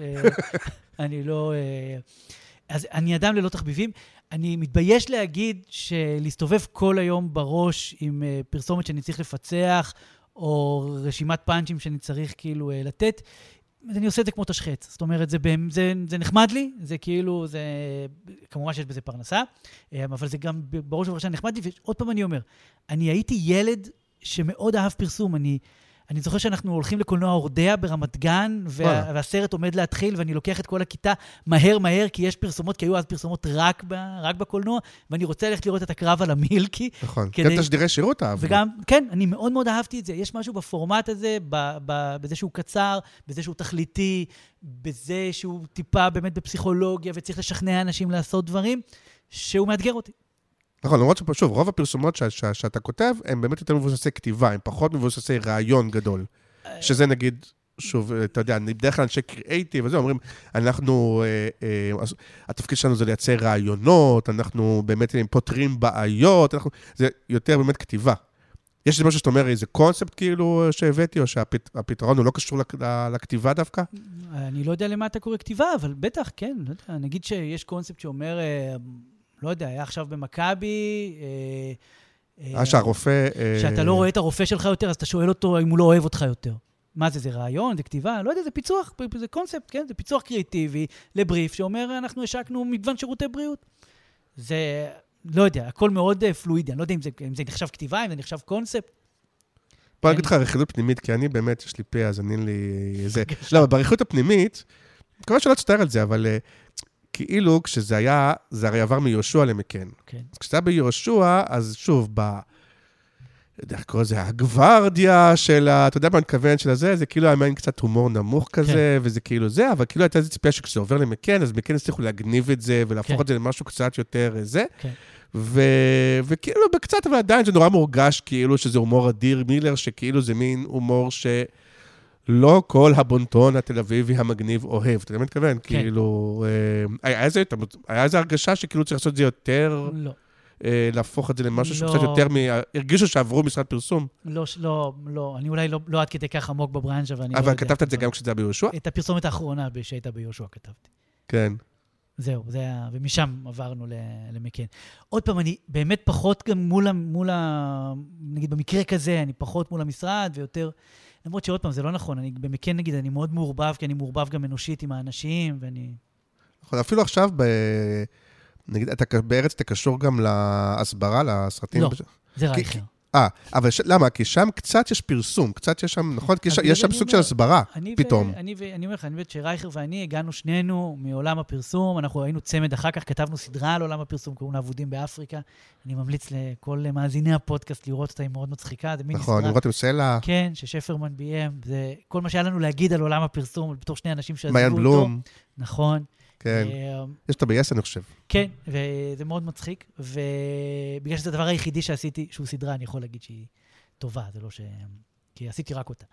אני לא... אז אני אדם ללא תחביבים. אני מתבייש להגיד שלהסתובב כל היום בראש עם פרסומת שאני צריך לפצח, או רשימת פאנצ'ים שאני צריך כאילו לתת, אני עושה את זה כמו תשחץ. זאת אומרת, זה נחמד לי, זה כאילו, זה... כמובן שיש בזה פרנסה, אבל זה גם בראש ובראשון נחמד לי, ועוד פעם אני אומר, אני הייתי ילד שמאוד אהב פרסום, אני זוכר שאנחנו הולכים לקולנוע אורדע ברמת גן, והסרט עומד להתחיל, ואני לוקח את כל הכיתה מהר, כי יש פרסומות, כי היו אז פרסומות רק בקולנוע, ואני רוצה ללכת לראות את הקרב על המילקי. נכון, גם תשדירי שירות אהבו. וגם, כן, אני מאוד מאוד אהבתי את זה. יש משהו בפורמט הזה, בזה שהוא קצר, בזה שהוא תכליתי, בזה שהוא טיפה באמת בפסיכולוגיה, וצריך לשכנע אנשים לעשות דברים, שהוא מאתגר אותי. נכון, למרות ששוב, רוב הפרסומות שאתה כותב, הם באמת יותר מבוססי כתיבה, הם פחות מבוססי רעיון גדול. שזה נגיד, שוב, אתה יודע, בדרך כלל אנשי קריאייטיב, וזה אומרים, אנחנו, התפקיד שלנו זה לייצר רעיונות, אנחנו באמת פותרים בעיות, זה יותר באמת כתיבה. יש איזה משהו שאתה אומר, איזה קונספט כאילו שהבאתי, או שהפתרון הוא לא קשור לכתיבה דווקא? אני לא יודע למה אתה קורא כתיבה, אבל בטח, כן, לא יודע, נגיד שיש קונספט שאומר... לא יודע, היה עכשיו במכבי... שהרופא... שאתה לא רואה את הרופא שלך יותר, אז אתה שואל אותו אם הוא לא אוהב אותך יותר. מה זה? זה רעיון? זה כתיבה? לא יודע, זה פיצוח, זה קונספט, כן? זה פיצוח קריאטיבי לבריף שאומר, אנחנו השקנו מגוון שירותי בריאות. זה, לא יודע, הכל מאוד פלואידי. אני לא יודע אם זה נחשב כתיבה, אם זה נחשב קונספט. בוא נגיד לך, רכילות פנימית, כי אני באמת, יש לי פה, אז אני לי... לא, ברכילות הפנימית, כמובן שלא תסתר על זה, אבל... כאילו, כשזה היה, זה הרי עבר מיהושע למקן. כן. כשזה היה ביהושע, אז שוב, איך קורא לזה, הגוורדיה של, אתה יודע מה אני מתכוון של הזה, זה כאילו היה מעין קצת הומור נמוך כזה, וזה כאילו זה, אבל כאילו הייתה איזו ציפייה שכשזה עובר למקן, אז מקן הצליחו להגניב את זה, ולהפוך את זה למשהו קצת יותר זה. וכאילו בקצת, אבל עדיין זה נורא מורגש, כאילו שזה הומור אדיר מילר, שכאילו זה מין הומור לא כל הבונטון התל אביבי המגניב אוהב. אתה מתכוון? כאילו, היה איזו הרגשה שכאילו צריך לעשות את זה יותר, להפוך את זה למשהו שקצת יותר, הרגישו שעברו משרד פרסום? לא, אני אולי לא עד כדי כך עמוק בברנז'ה, אבל כתבת את זה גם כשזה היה ביהושע? את הפרסומת האחרונה שהייתה ביהושע כתבתי. כן. זהו, זה היה, ומשם עברנו למקן. עוד פעם, אני באמת פחות גם מול נגיד במקרה כזה, אני פחות מול המשרד ויותר... למרות שעוד פעם, זה לא נכון, אני במקן נגיד, אני מאוד מעורבב, כי אני מעורבב גם אנושית עם האנשים, ואני... אפילו עכשיו, נגיד, בארץ אתה קשור גם להסברה, לסרטים? לא, זה רייכר. אבל למה? כי שם קצת יש פרסום, קצת יש שם, נכון? כי יש שם סוג של הסברה, פתאום. אני אומר לך, אני חושבת שרייכר ואני הגענו שנינו מעולם הפרסום, אנחנו היינו צמד אחר כך, כתבנו סדרה על עולם הפרסום, קוראים אבודים באפריקה. אני ממליץ לכל מאזיני הפודקאסט לראות אותה, היא מאוד מצחיקה. נכון, לראות עם סלע. כן, ששפרמן ביים, זה כל מה שהיה לנו להגיד על עולם הפרסום, בתור שני אנשים שעזבו אותו. מעיין בלום. נכון. כן, יש אותה ביס, אני חושב. כן, וזה מאוד מצחיק, ובגלל שזה הדבר היחידי שעשיתי, שהוא סדרה, אני יכול להגיד שהיא טובה, זה לא ש... כי עשיתי רק אותה.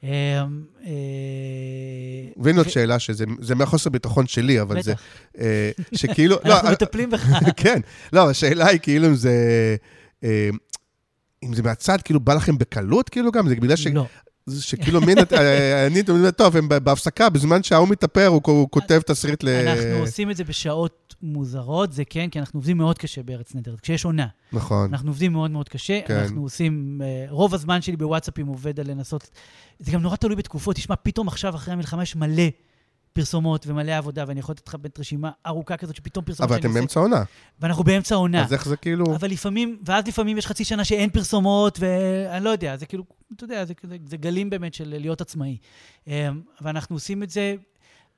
והנה עוד שאלה, שזה מהחוסר ביטחון שלי, אבל זה... שכאילו... אנחנו מטפלים בך. כן, לא, השאלה היא כאילו אם זה מהצד, כאילו בא לכם בקלות, כאילו גם, זה בגלל ש... לא. שכאילו מין, אני טוב, הם בהפסקה, בזמן שההוא מתאפר, הוא כותב תסריט ל... אנחנו עושים את זה בשעות מוזרות, זה כן, כי אנחנו עובדים מאוד קשה בארץ נהדרת, כשיש עונה. נכון. אנחנו עובדים מאוד מאוד קשה, אנחנו עושים, רוב הזמן שלי בוואטסאפים עובד על לנסות, זה גם נורא תלוי בתקופות, תשמע, פתאום עכשיו אחרי המלחמה יש מלא פרסומות ומלא עבודה, ואני יכול לתת לך בין רשימה ארוכה כזאת, שפתאום פרסומות... אבל אתם באמצע עונה. ואנחנו באמצע עונה. אז איך זה כאילו... אבל לפעמים, ואז לפעמים יש חצי שנה שאין פרסומות, ואני לא יודע, זה כאילו, אתה יודע, זה גלים באמת של להיות עצמאי. ואנחנו עושים את זה,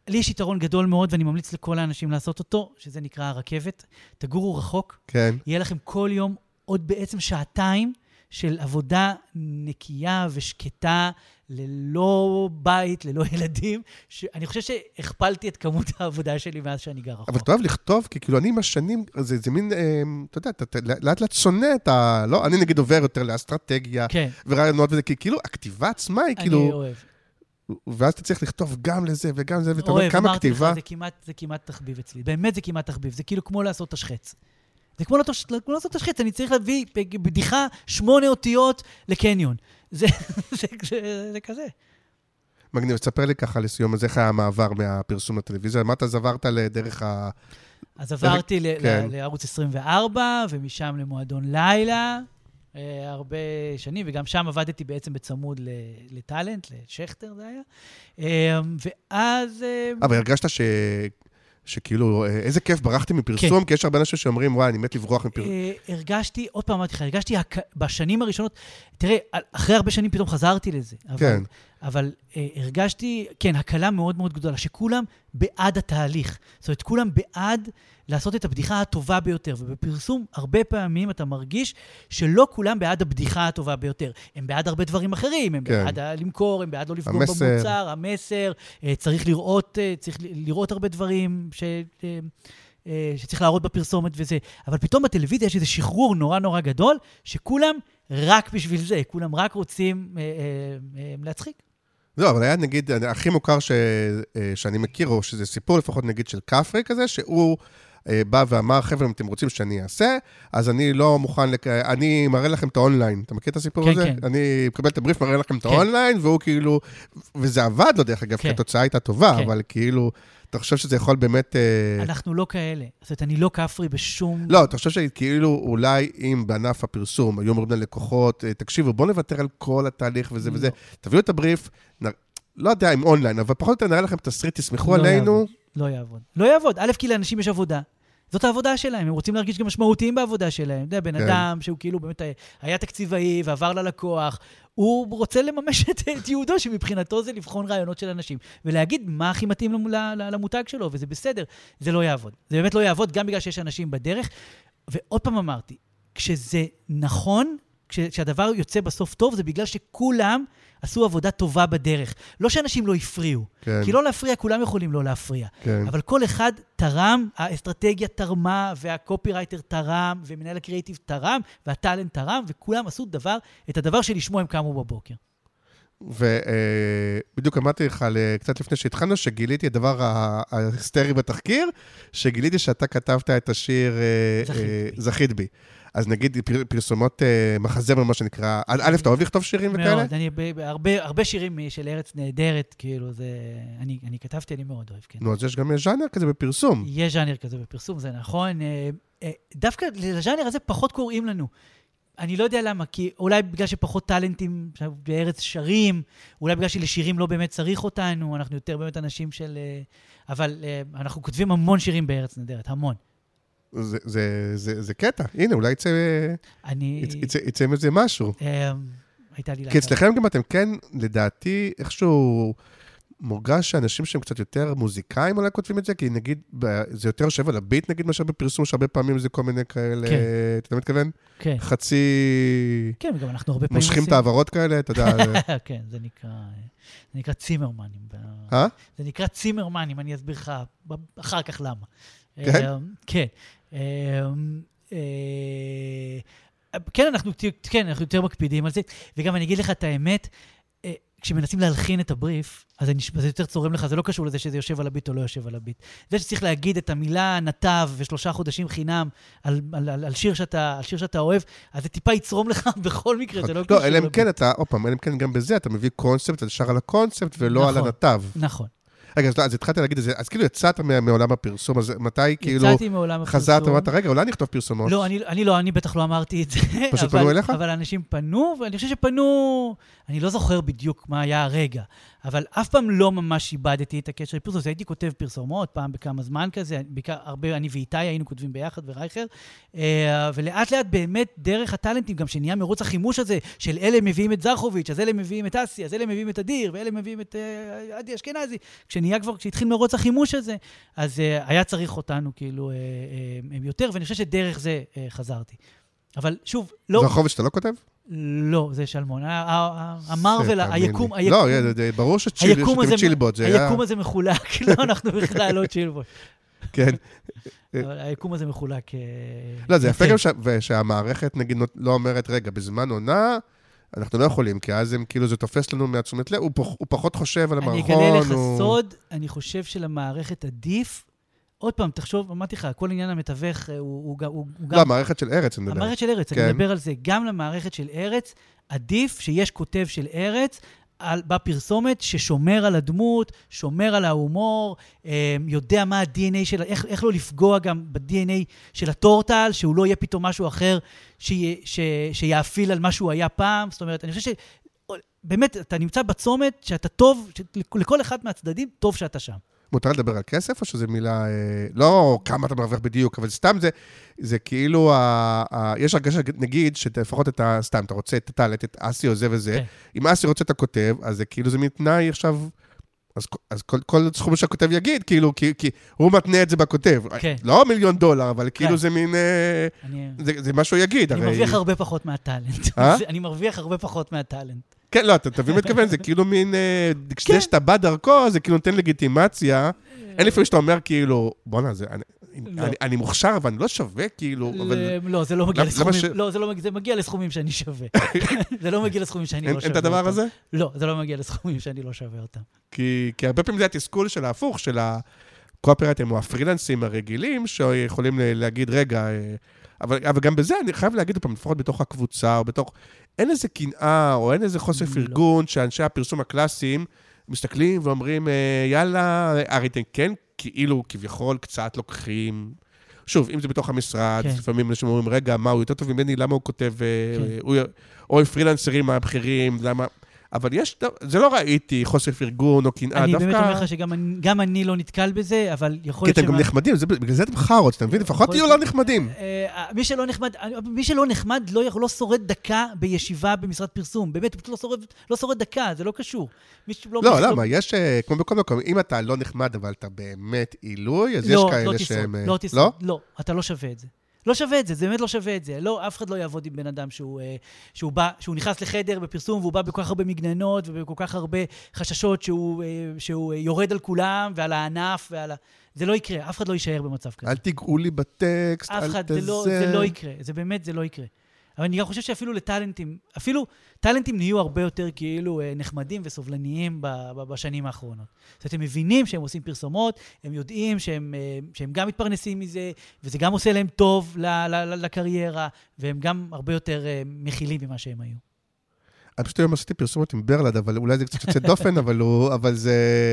לי יש יתרון גדול מאוד, ואני ממליץ לכל האנשים לעשות אותו, שזה נקרא הרכבת. תגורו רחוק. כן. יהיה לכם כל יום עוד בעצם שעתיים של עבודה נקייה ושקטה, ללא בית, ללא ילדים. אני חושב שהכפלתי את כמות העבודה שלי מאז שאני גר רחוק. אבל אתה אוהב לכתוב, כי כאילו אני עם השנים, זה מין, אתה יודע, לאט לאט שונא את ה... לא, אני נגיד עובר יותר לאסטרטגיה, ורעיונות וזה, כי כאילו הכתיבה עצמה היא כאילו... אני אוהב. ואז אתה צריך לכתוב גם לזה וגם לזה, ואתה אומר כמה כתיבה... זה כמעט תחביב אצלי. באמת זה כמעט תחביב. זה כאילו כמו לעשות תשחץ. זה כמו לעשות תשחץ. אני צריך להביא בדיחה 8 אותיות לקניון. זה כזה. מגניב, תספר לי ככה לסיום, אז איך היה המעבר מהפרסום לטלוויזיה? מה אתה עברת לדרך ה... אז עברתי לערוץ 24, ומשם למועדון לילה, הרבה שנים, וגם שם עבדתי בעצם בצמוד לטלנט, לשכטר זה היה. ואז... אבל הרגשת שכאילו, איזה כיף ברחתי מפרסום, כי יש הרבה אנשים שאומרים, וואי, אני מת לברוח מפרסום. הרגשתי, עוד פעם אמרתי לך, הרגשתי בשנים הראשונות, תראה, אחרי הרבה שנים פתאום חזרתי לזה. כן. אבל הרגשתי, כן, הקלה מאוד מאוד גדולה, שכולם בעד התהליך. זאת אומרת, כולם בעד לעשות את הבדיחה הטובה ביותר, ובפרסום הרבה פעמים אתה מרגיש שלא כולם בעד הבדיחה הטובה ביותר. הם בעד הרבה דברים אחרים, הם בעד למכור, הם בעד לא לפגום במוצר, המסר, צריך לראות הרבה דברים שצריך להראות בפרסומת וזה. אבל פתאום בטלוויזיה יש איזה שחרור נורא נורא גדול, שכולם רק בשביל זה, כולם רק רוצים להצחיק. לא, אבל היה נגיד, הכי מוכר שאני מכיר, או שזה סיפור לפחות נגיד של קפרי כזה, שהוא בא ואמר, חבר'ה, אם אתם רוצים שאני אעשה, אז אני לא מוכן, אני מראה לכם את האונליין. אתה מכיר את הסיפור הזה? כן. אני מקבל את הבריף, מראה לכם את האונליין, והוא כאילו, וזה עבד לו דרך אגב, כי התוצאה הייתה טובה, אבל כאילו, אתה חושב שזה יכול באמת... אנחנו לא כאלה. זאת אומרת, אני לא כפרי בשום... לא, אתה חושב שכאילו אולי אם בענף הפרסום, היו אומרים ללקוחות, תקשיבו, בואו נוותר על כל התהליך וזה וזה, תביאו את הבריף, לא יודע אם אונליין, אבל פחות נראה לכם תסריט, תסמכו עלינו. לא יעבוד. לא יעבוד. א', כי לאנשים יש עבודה. זאת העבודה שלהם, הם רוצים להרגיש גם משמעותיים בעבודה שלהם. אתה יודע, בן אדם שהוא כאילו באמת היה תקציבאי ועבר ללקוח, הוא רוצה לממש את יהודו, שמבחינתו זה לבחון רעיונות של אנשים, ולהגיד מה הכי מתאים למותג שלו, וזה בסדר. זה לא יעבוד. זה באמת לא יעבוד, גם בגלל שיש אנשים בדרך. ועוד פעם אמרתי, כשזה נכון, כשהדבר יוצא בסוף טוב, זה בגלל שכולם עשו עבודה טובה בדרך. לא שאנשים לא הפריעו. כן. כי לא להפריע, כולם יכולים לא להפריע. כן. אבל כל אחד תרם, האסטרטגיה תרמה, והקופירייטר תרם, ומנהל הקריאיטיב תרם, והטלנט תרם, וכולם עשו את הדבר שלשמו הם קמו בבוקר. ובדיוק אמרתי לך קצת לפני שהתחלנו, שגיליתי את הדבר ההיסטרי בתחקיר, שגיליתי שאתה כתבת את השיר זכית בי. אז נגיד פרסומות מחזמר, מה שנקרא, א', אתה אוהב לכתוב שירים וכאלה? מאוד, אני הרבה שירים של ארץ נהדרת, כאילו זה, אני כתבתי, אני מאוד אוהב, כן. נו, אז יש גם ז'אנר כזה בפרסום. יש ז'אנר כזה בפרסום, זה נכון. דווקא לז'אנר הזה פחות קוראים לנו. אני לא יודע למה, כי אולי בגלל שפחות טלנטים בארץ שרים, אולי בגלל שלשירים לא באמת צריך אותנו, אנחנו יותר באמת אנשים של... אבל אנחנו כותבים המון שירים בארץ נהדרת, המון. זה קטע. הנה, אולי יצא מזה משהו. הייתה לי... כי אצלכם גם אתם כן, לדעתי, איכשהו מורגש שאנשים שהם קצת יותר מוזיקאים אולי כותבים את זה, כי נגיד, זה יותר יושב על הביט, נגיד, מאשר בפרסום, שהרבה פעמים זה כל מיני כאלה, אתה מתכוון? כן. חצי... כן, וגם אנחנו הרבה פעמים מושכים את העברות כאלה, אתה יודע... כן, זה נקרא צימרמנים. זה נקרא צימרמנים, אני אסביר לך אחר כך למה. כן. כן, אנחנו יותר מקפידים על זה, וגם אני אגיד לך את האמת, כשמנסים להלחין את הבריף, אז זה יותר צורם לך, זה לא קשור לזה שזה יושב על הביט או לא יושב על הביט. זה שצריך להגיד את המילה נתב ו3 חודשים חינם על שיר שאתה אוהב, אז זה טיפה יצרום לך בכל מקרה, זה לא קשור. לא, אלא אם כן אתה, אלא אם כן גם בזה, אתה מביא קונספט, אתה שר על הקונספט ולא על הנתב. נכון. רגע, אז התחלתי להגיד את זה, אז כאילו יצאת מעולם הפרסום, אז מתי כאילו חזרת ואמרת, רגע, אולי נכתוב פרסומות? לא, אני בטח לא אמרתי את זה. פשוט פנו אליך? אבל אנשים פנו, ואני חושב שפנו, אני לא זוכר בדיוק מה היה הרגע, אבל אף פעם לא ממש איבדתי את הקשר לפרסום. הייתי כותב פרסומות פעם בכמה זמן כזה, בעיקר הרבה, אני ואיתי היינו כותבים ביחד ורייכר, ולאט לאט באמת דרך הטלנטים, גם שנהיה מרוץ החימוש הזה, של אלה מביאים את זרחוביץ', אז אלה מביאים את אסי, אז אלה מביאים את אדיר, ואלה מביאים את עדי אשכנזי. כשהתחיל מרוץ החימוש הזה, אז היה צריך אותנו כאילו יותר, ואני חושב שדרך זה חזרתי. אבל שוב, לא... זרחוביץ' אתה לא כותב? לא, זה שלמון. המרוול, היקום... לא, ברור שאתם צ'ילבוט. היקום הזה מחולק, לא, אנחנו בכלל לא צ'ילבוט. כן. אבל היקום הזה מחולק... לא, זה יפה גם שהמערכת, נגיד, לא אומרת, רגע, בזמן עונה, אנחנו לא יכולים, כי אז כאילו זה תופס לנו מעצומת לב, הוא פחות חושב על המערכון. אני אגלה לך סוד, אני חושב שלמערכת עדיף, עוד פעם, תחשוב, אמרתי לך, כל עניין המתווך הוא גם... לא, המערכת של ארץ, אני מדבר. המערכת של ארץ, אני מדבר על זה. גם למערכת של ארץ, עדיף שיש כותב של ארץ, בפרסומת ששומר על הדמות, שומר על ההומור, יודע מה ה-DNA שלה, איך לא לפגוע גם ב-DNA של הטורטל, שהוא לא יהיה פתאום משהו אחר שיאפיל על מה שהוא היה פעם. זאת אומרת, אני חושב שבאמת אתה נמצא בצומת שאתה טוב, לכל אחד מהצדדים טוב שאתה שם. מותר לדבר על כסף, או שזו מילה, לא כמה אתה מרוויח בדיוק, אבל סתם זה כאילו, יש הרגשה, נגיד, שלפחות את סתם, אתה רוצה את הטלנט, את אסי או זה וזה, אם אסי רוצה את הכותב, אז זה כאילו, זה מתנאי עכשיו, אז כל סכום שהכותב יגיד, כאילו, כי הוא מתנה את זה בכותב. לא $1,000,000, אבל כאילו זה מין, זה משהו יגיד. אני מרוויח הרבה פחות מהטלנט. אני מרוויח הרבה פחות מהטלנט. כן, לא, אתה תבין מתכוון, זה כאילו מין, כשזה שאתה בא דרכו, זה כאילו נותן לגיטימציה. אין לפעמים שאתה אומר כאילו, בוא'נה, אני מוכשר, אבל אני לא שווה, כאילו, אבל... לא, זה לא מגיע לסכומים, לא, זה מגיע לסכומים שאני שווה. זה לא מגיע לסכומים שאני לא שווה. אין את הדבר הזה? לא, זה לא מגיע לסכומים שאני לא שווה אותם. כי הרבה פעמים זה התסכול של ההפוך, של הקואפרייטים או הפרילנסים הרגילים, שיכולים להגיד, רגע, אבל גם בזה אני חייב להגיד פעם, לפחות בתוך הקבוצה, או בתוך... אין איזה קנאה, או אין איזה חוסר פרגון, שאנשי הפרסום הקלאסיים מסתכלים ואומרים, יאללה, הרי אתם כן, כאילו כביכול קצת לוקחים. שוב, אם זה בתוך המשרד, לפעמים אנשים אומרים, רגע, מה, הוא יותר טוב ממני, למה הוא כותב, או פרילנסרים הבכירים, למה... אבל זה לא ראיתי חוסר פרגון או קנאה דווקא. אני באמת אומר לך שגם אני לא נתקל בזה, אבל יכול להיות כי אתם גם נחמדים, בגלל זה אתם חרות, אתה מבין? לפחות תהיו לא נחמדים. מי שלא נחמד לא שורד דקה בישיבה במשרד פרסום. באמת, לא שורד דקה, זה לא קשור. לא, למה? יש, כמו בכל מקום, אם אתה לא נחמד, אבל אתה באמת עילוי, אז יש כאלה שהם... לא, אתה לא שווה את זה. לא שווה את זה, זה באמת לא שווה את זה. לא, אף אחד לא יעבוד עם בן אדם שהוא נכנס לחדר בפרסום, והוא בא בכל כך הרבה מגננות, ובכל כך הרבה חששות שהוא יורד על כולם, ועל הענף, זה לא יקרה, אף אחד לא יישאר במצב כזה. אל תיגעו לי בטקסט, אל תזה. זה לא יקרה, זה באמת, זה לא יקרה. אבל אני גם חושב שאפילו טלנטים נהיו הרבה יותר כאילו נחמדים וסובלניים בשנים האחרונות. זאת אומרת, הם מבינים שהם עושים פרסומות, הם יודעים שהם גם מתפרנסים מזה, וזה גם עושה להם טוב לקריירה, והם גם הרבה יותר מכילים ממה שהם היו. אני פשוט היום עשיתי פרסומות עם ברלד, אבל אולי זה קצת יוצא דופן, אבל זה...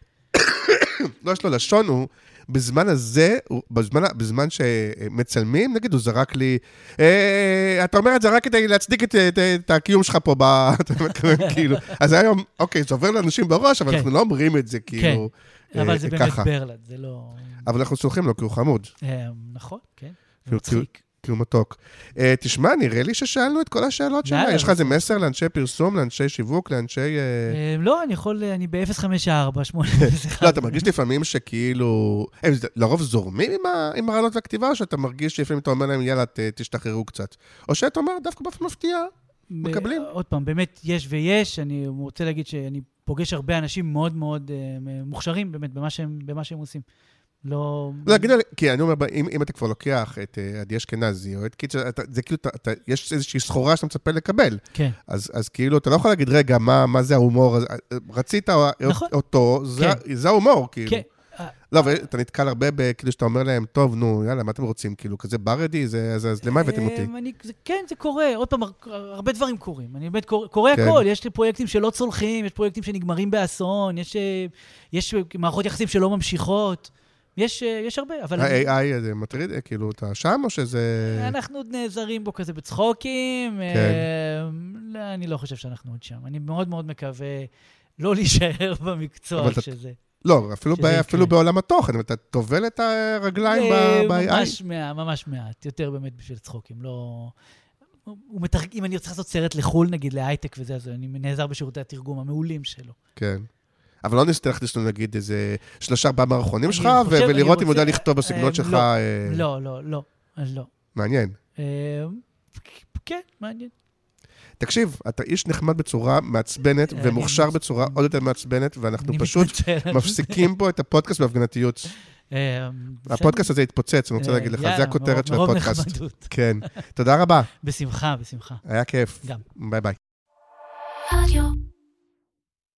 לא, יש לו לשון, הוא... בזמן הזה, בזמן שמצלמים, נגיד, הוא זרק לי, אתה אומר את זה רק כדי להצדיק את הקיום שלך פה, כאילו. אז היום, אוקיי, זה עובר לאנשים בראש, אבל אנחנו לא אומרים את זה, כאילו, ככה. אבל זה באמת ברלד, זה לא... אבל אנחנו סולחים לו, כי הוא חמוד. נכון, כן. כי הוא מתוק. תשמע, נראה לי ששאלנו את כל השאלות שלה. יש לך איזה מסר לאנשי פרסום, לאנשי שיווק, לאנשי... לא, אני ב-054, 8. לא, אתה מרגיש לפעמים שכאילו... הם לרוב זורמים עם הרעיונות והכתיבה, או שאתה מרגיש שלפעמים אתה אומר להם, יאללה, תשתחררו קצת. או שאתה אומר, דווקא באופן מפתיע, מקבלים. עוד פעם, באמת יש ויש. אני רוצה להגיד שאני פוגש הרבה אנשים מאוד מאוד מוכשרים, באמת, במה שהם עושים. לא... כי אני אומר, אם אתה כבר לוקח את עדי אשכנזי, או את קיצ'ר, זה כאילו, יש איזושהי סחורה שאתה מצפה לקבל. כן. אז כאילו, אתה לא יכול להגיד, רגע, מה זה ההומור? רצית אותו, זה ההומור, כאילו. כן. לא, ואתה נתקל הרבה, כאילו, שאתה אומר להם, טוב, נו, יאללה, מה אתם רוצים? כאילו, כזה ברדי, אז למה הבאתם אותי? כן, זה קורה. עוד פעם, הרבה דברים קורים. אני באמת, קורה הכל. יש פרויקטים שלא צולחים, יש פרויקטים שנגמרים באסון, יש מערכות יחסים שלא ממשיכות. יש הרבה, אבל... ה-AI זה מטריד, כאילו, אתה שם או שזה... אנחנו עוד נעזרים בו כזה בצחוקים. אני לא חושב שאנחנו עוד שם. אני מאוד מאוד מקווה לא להישאר במקצוע שזה... לא, אפילו בעולם התוכן, אתה תובל את הרגליים ב-AI. ממש מעט, יותר באמת בשביל צחוקים. לא... אם אני רוצה לעשות סרט לחול, נגיד, להייטק וזה, אז אני נעזר בשירותי התרגום המעולים שלו. כן. אבל לא נסתלך לשנו, נגיד, איזה 3-4 מערכונים שלך, ולראות אם הוא יודע לכתוב בסגנון שלך... לא. מעניין. כן, מעניין. תקשיב, אתה איש נחמד בצורה מעצבנת, ומוכשר בצורה עוד יותר מעצבנת, ואנחנו פשוט מפסיקים פה את הפודקאסט בהפגנתיות. הפודקאסט הזה התפוצץ, אני רוצה להגיד לך, זה הכותרת של הפודקאסט. מרוב נחמדות. כן. תודה רבה. בשמחה. היה כיף. גם. ביי ביי.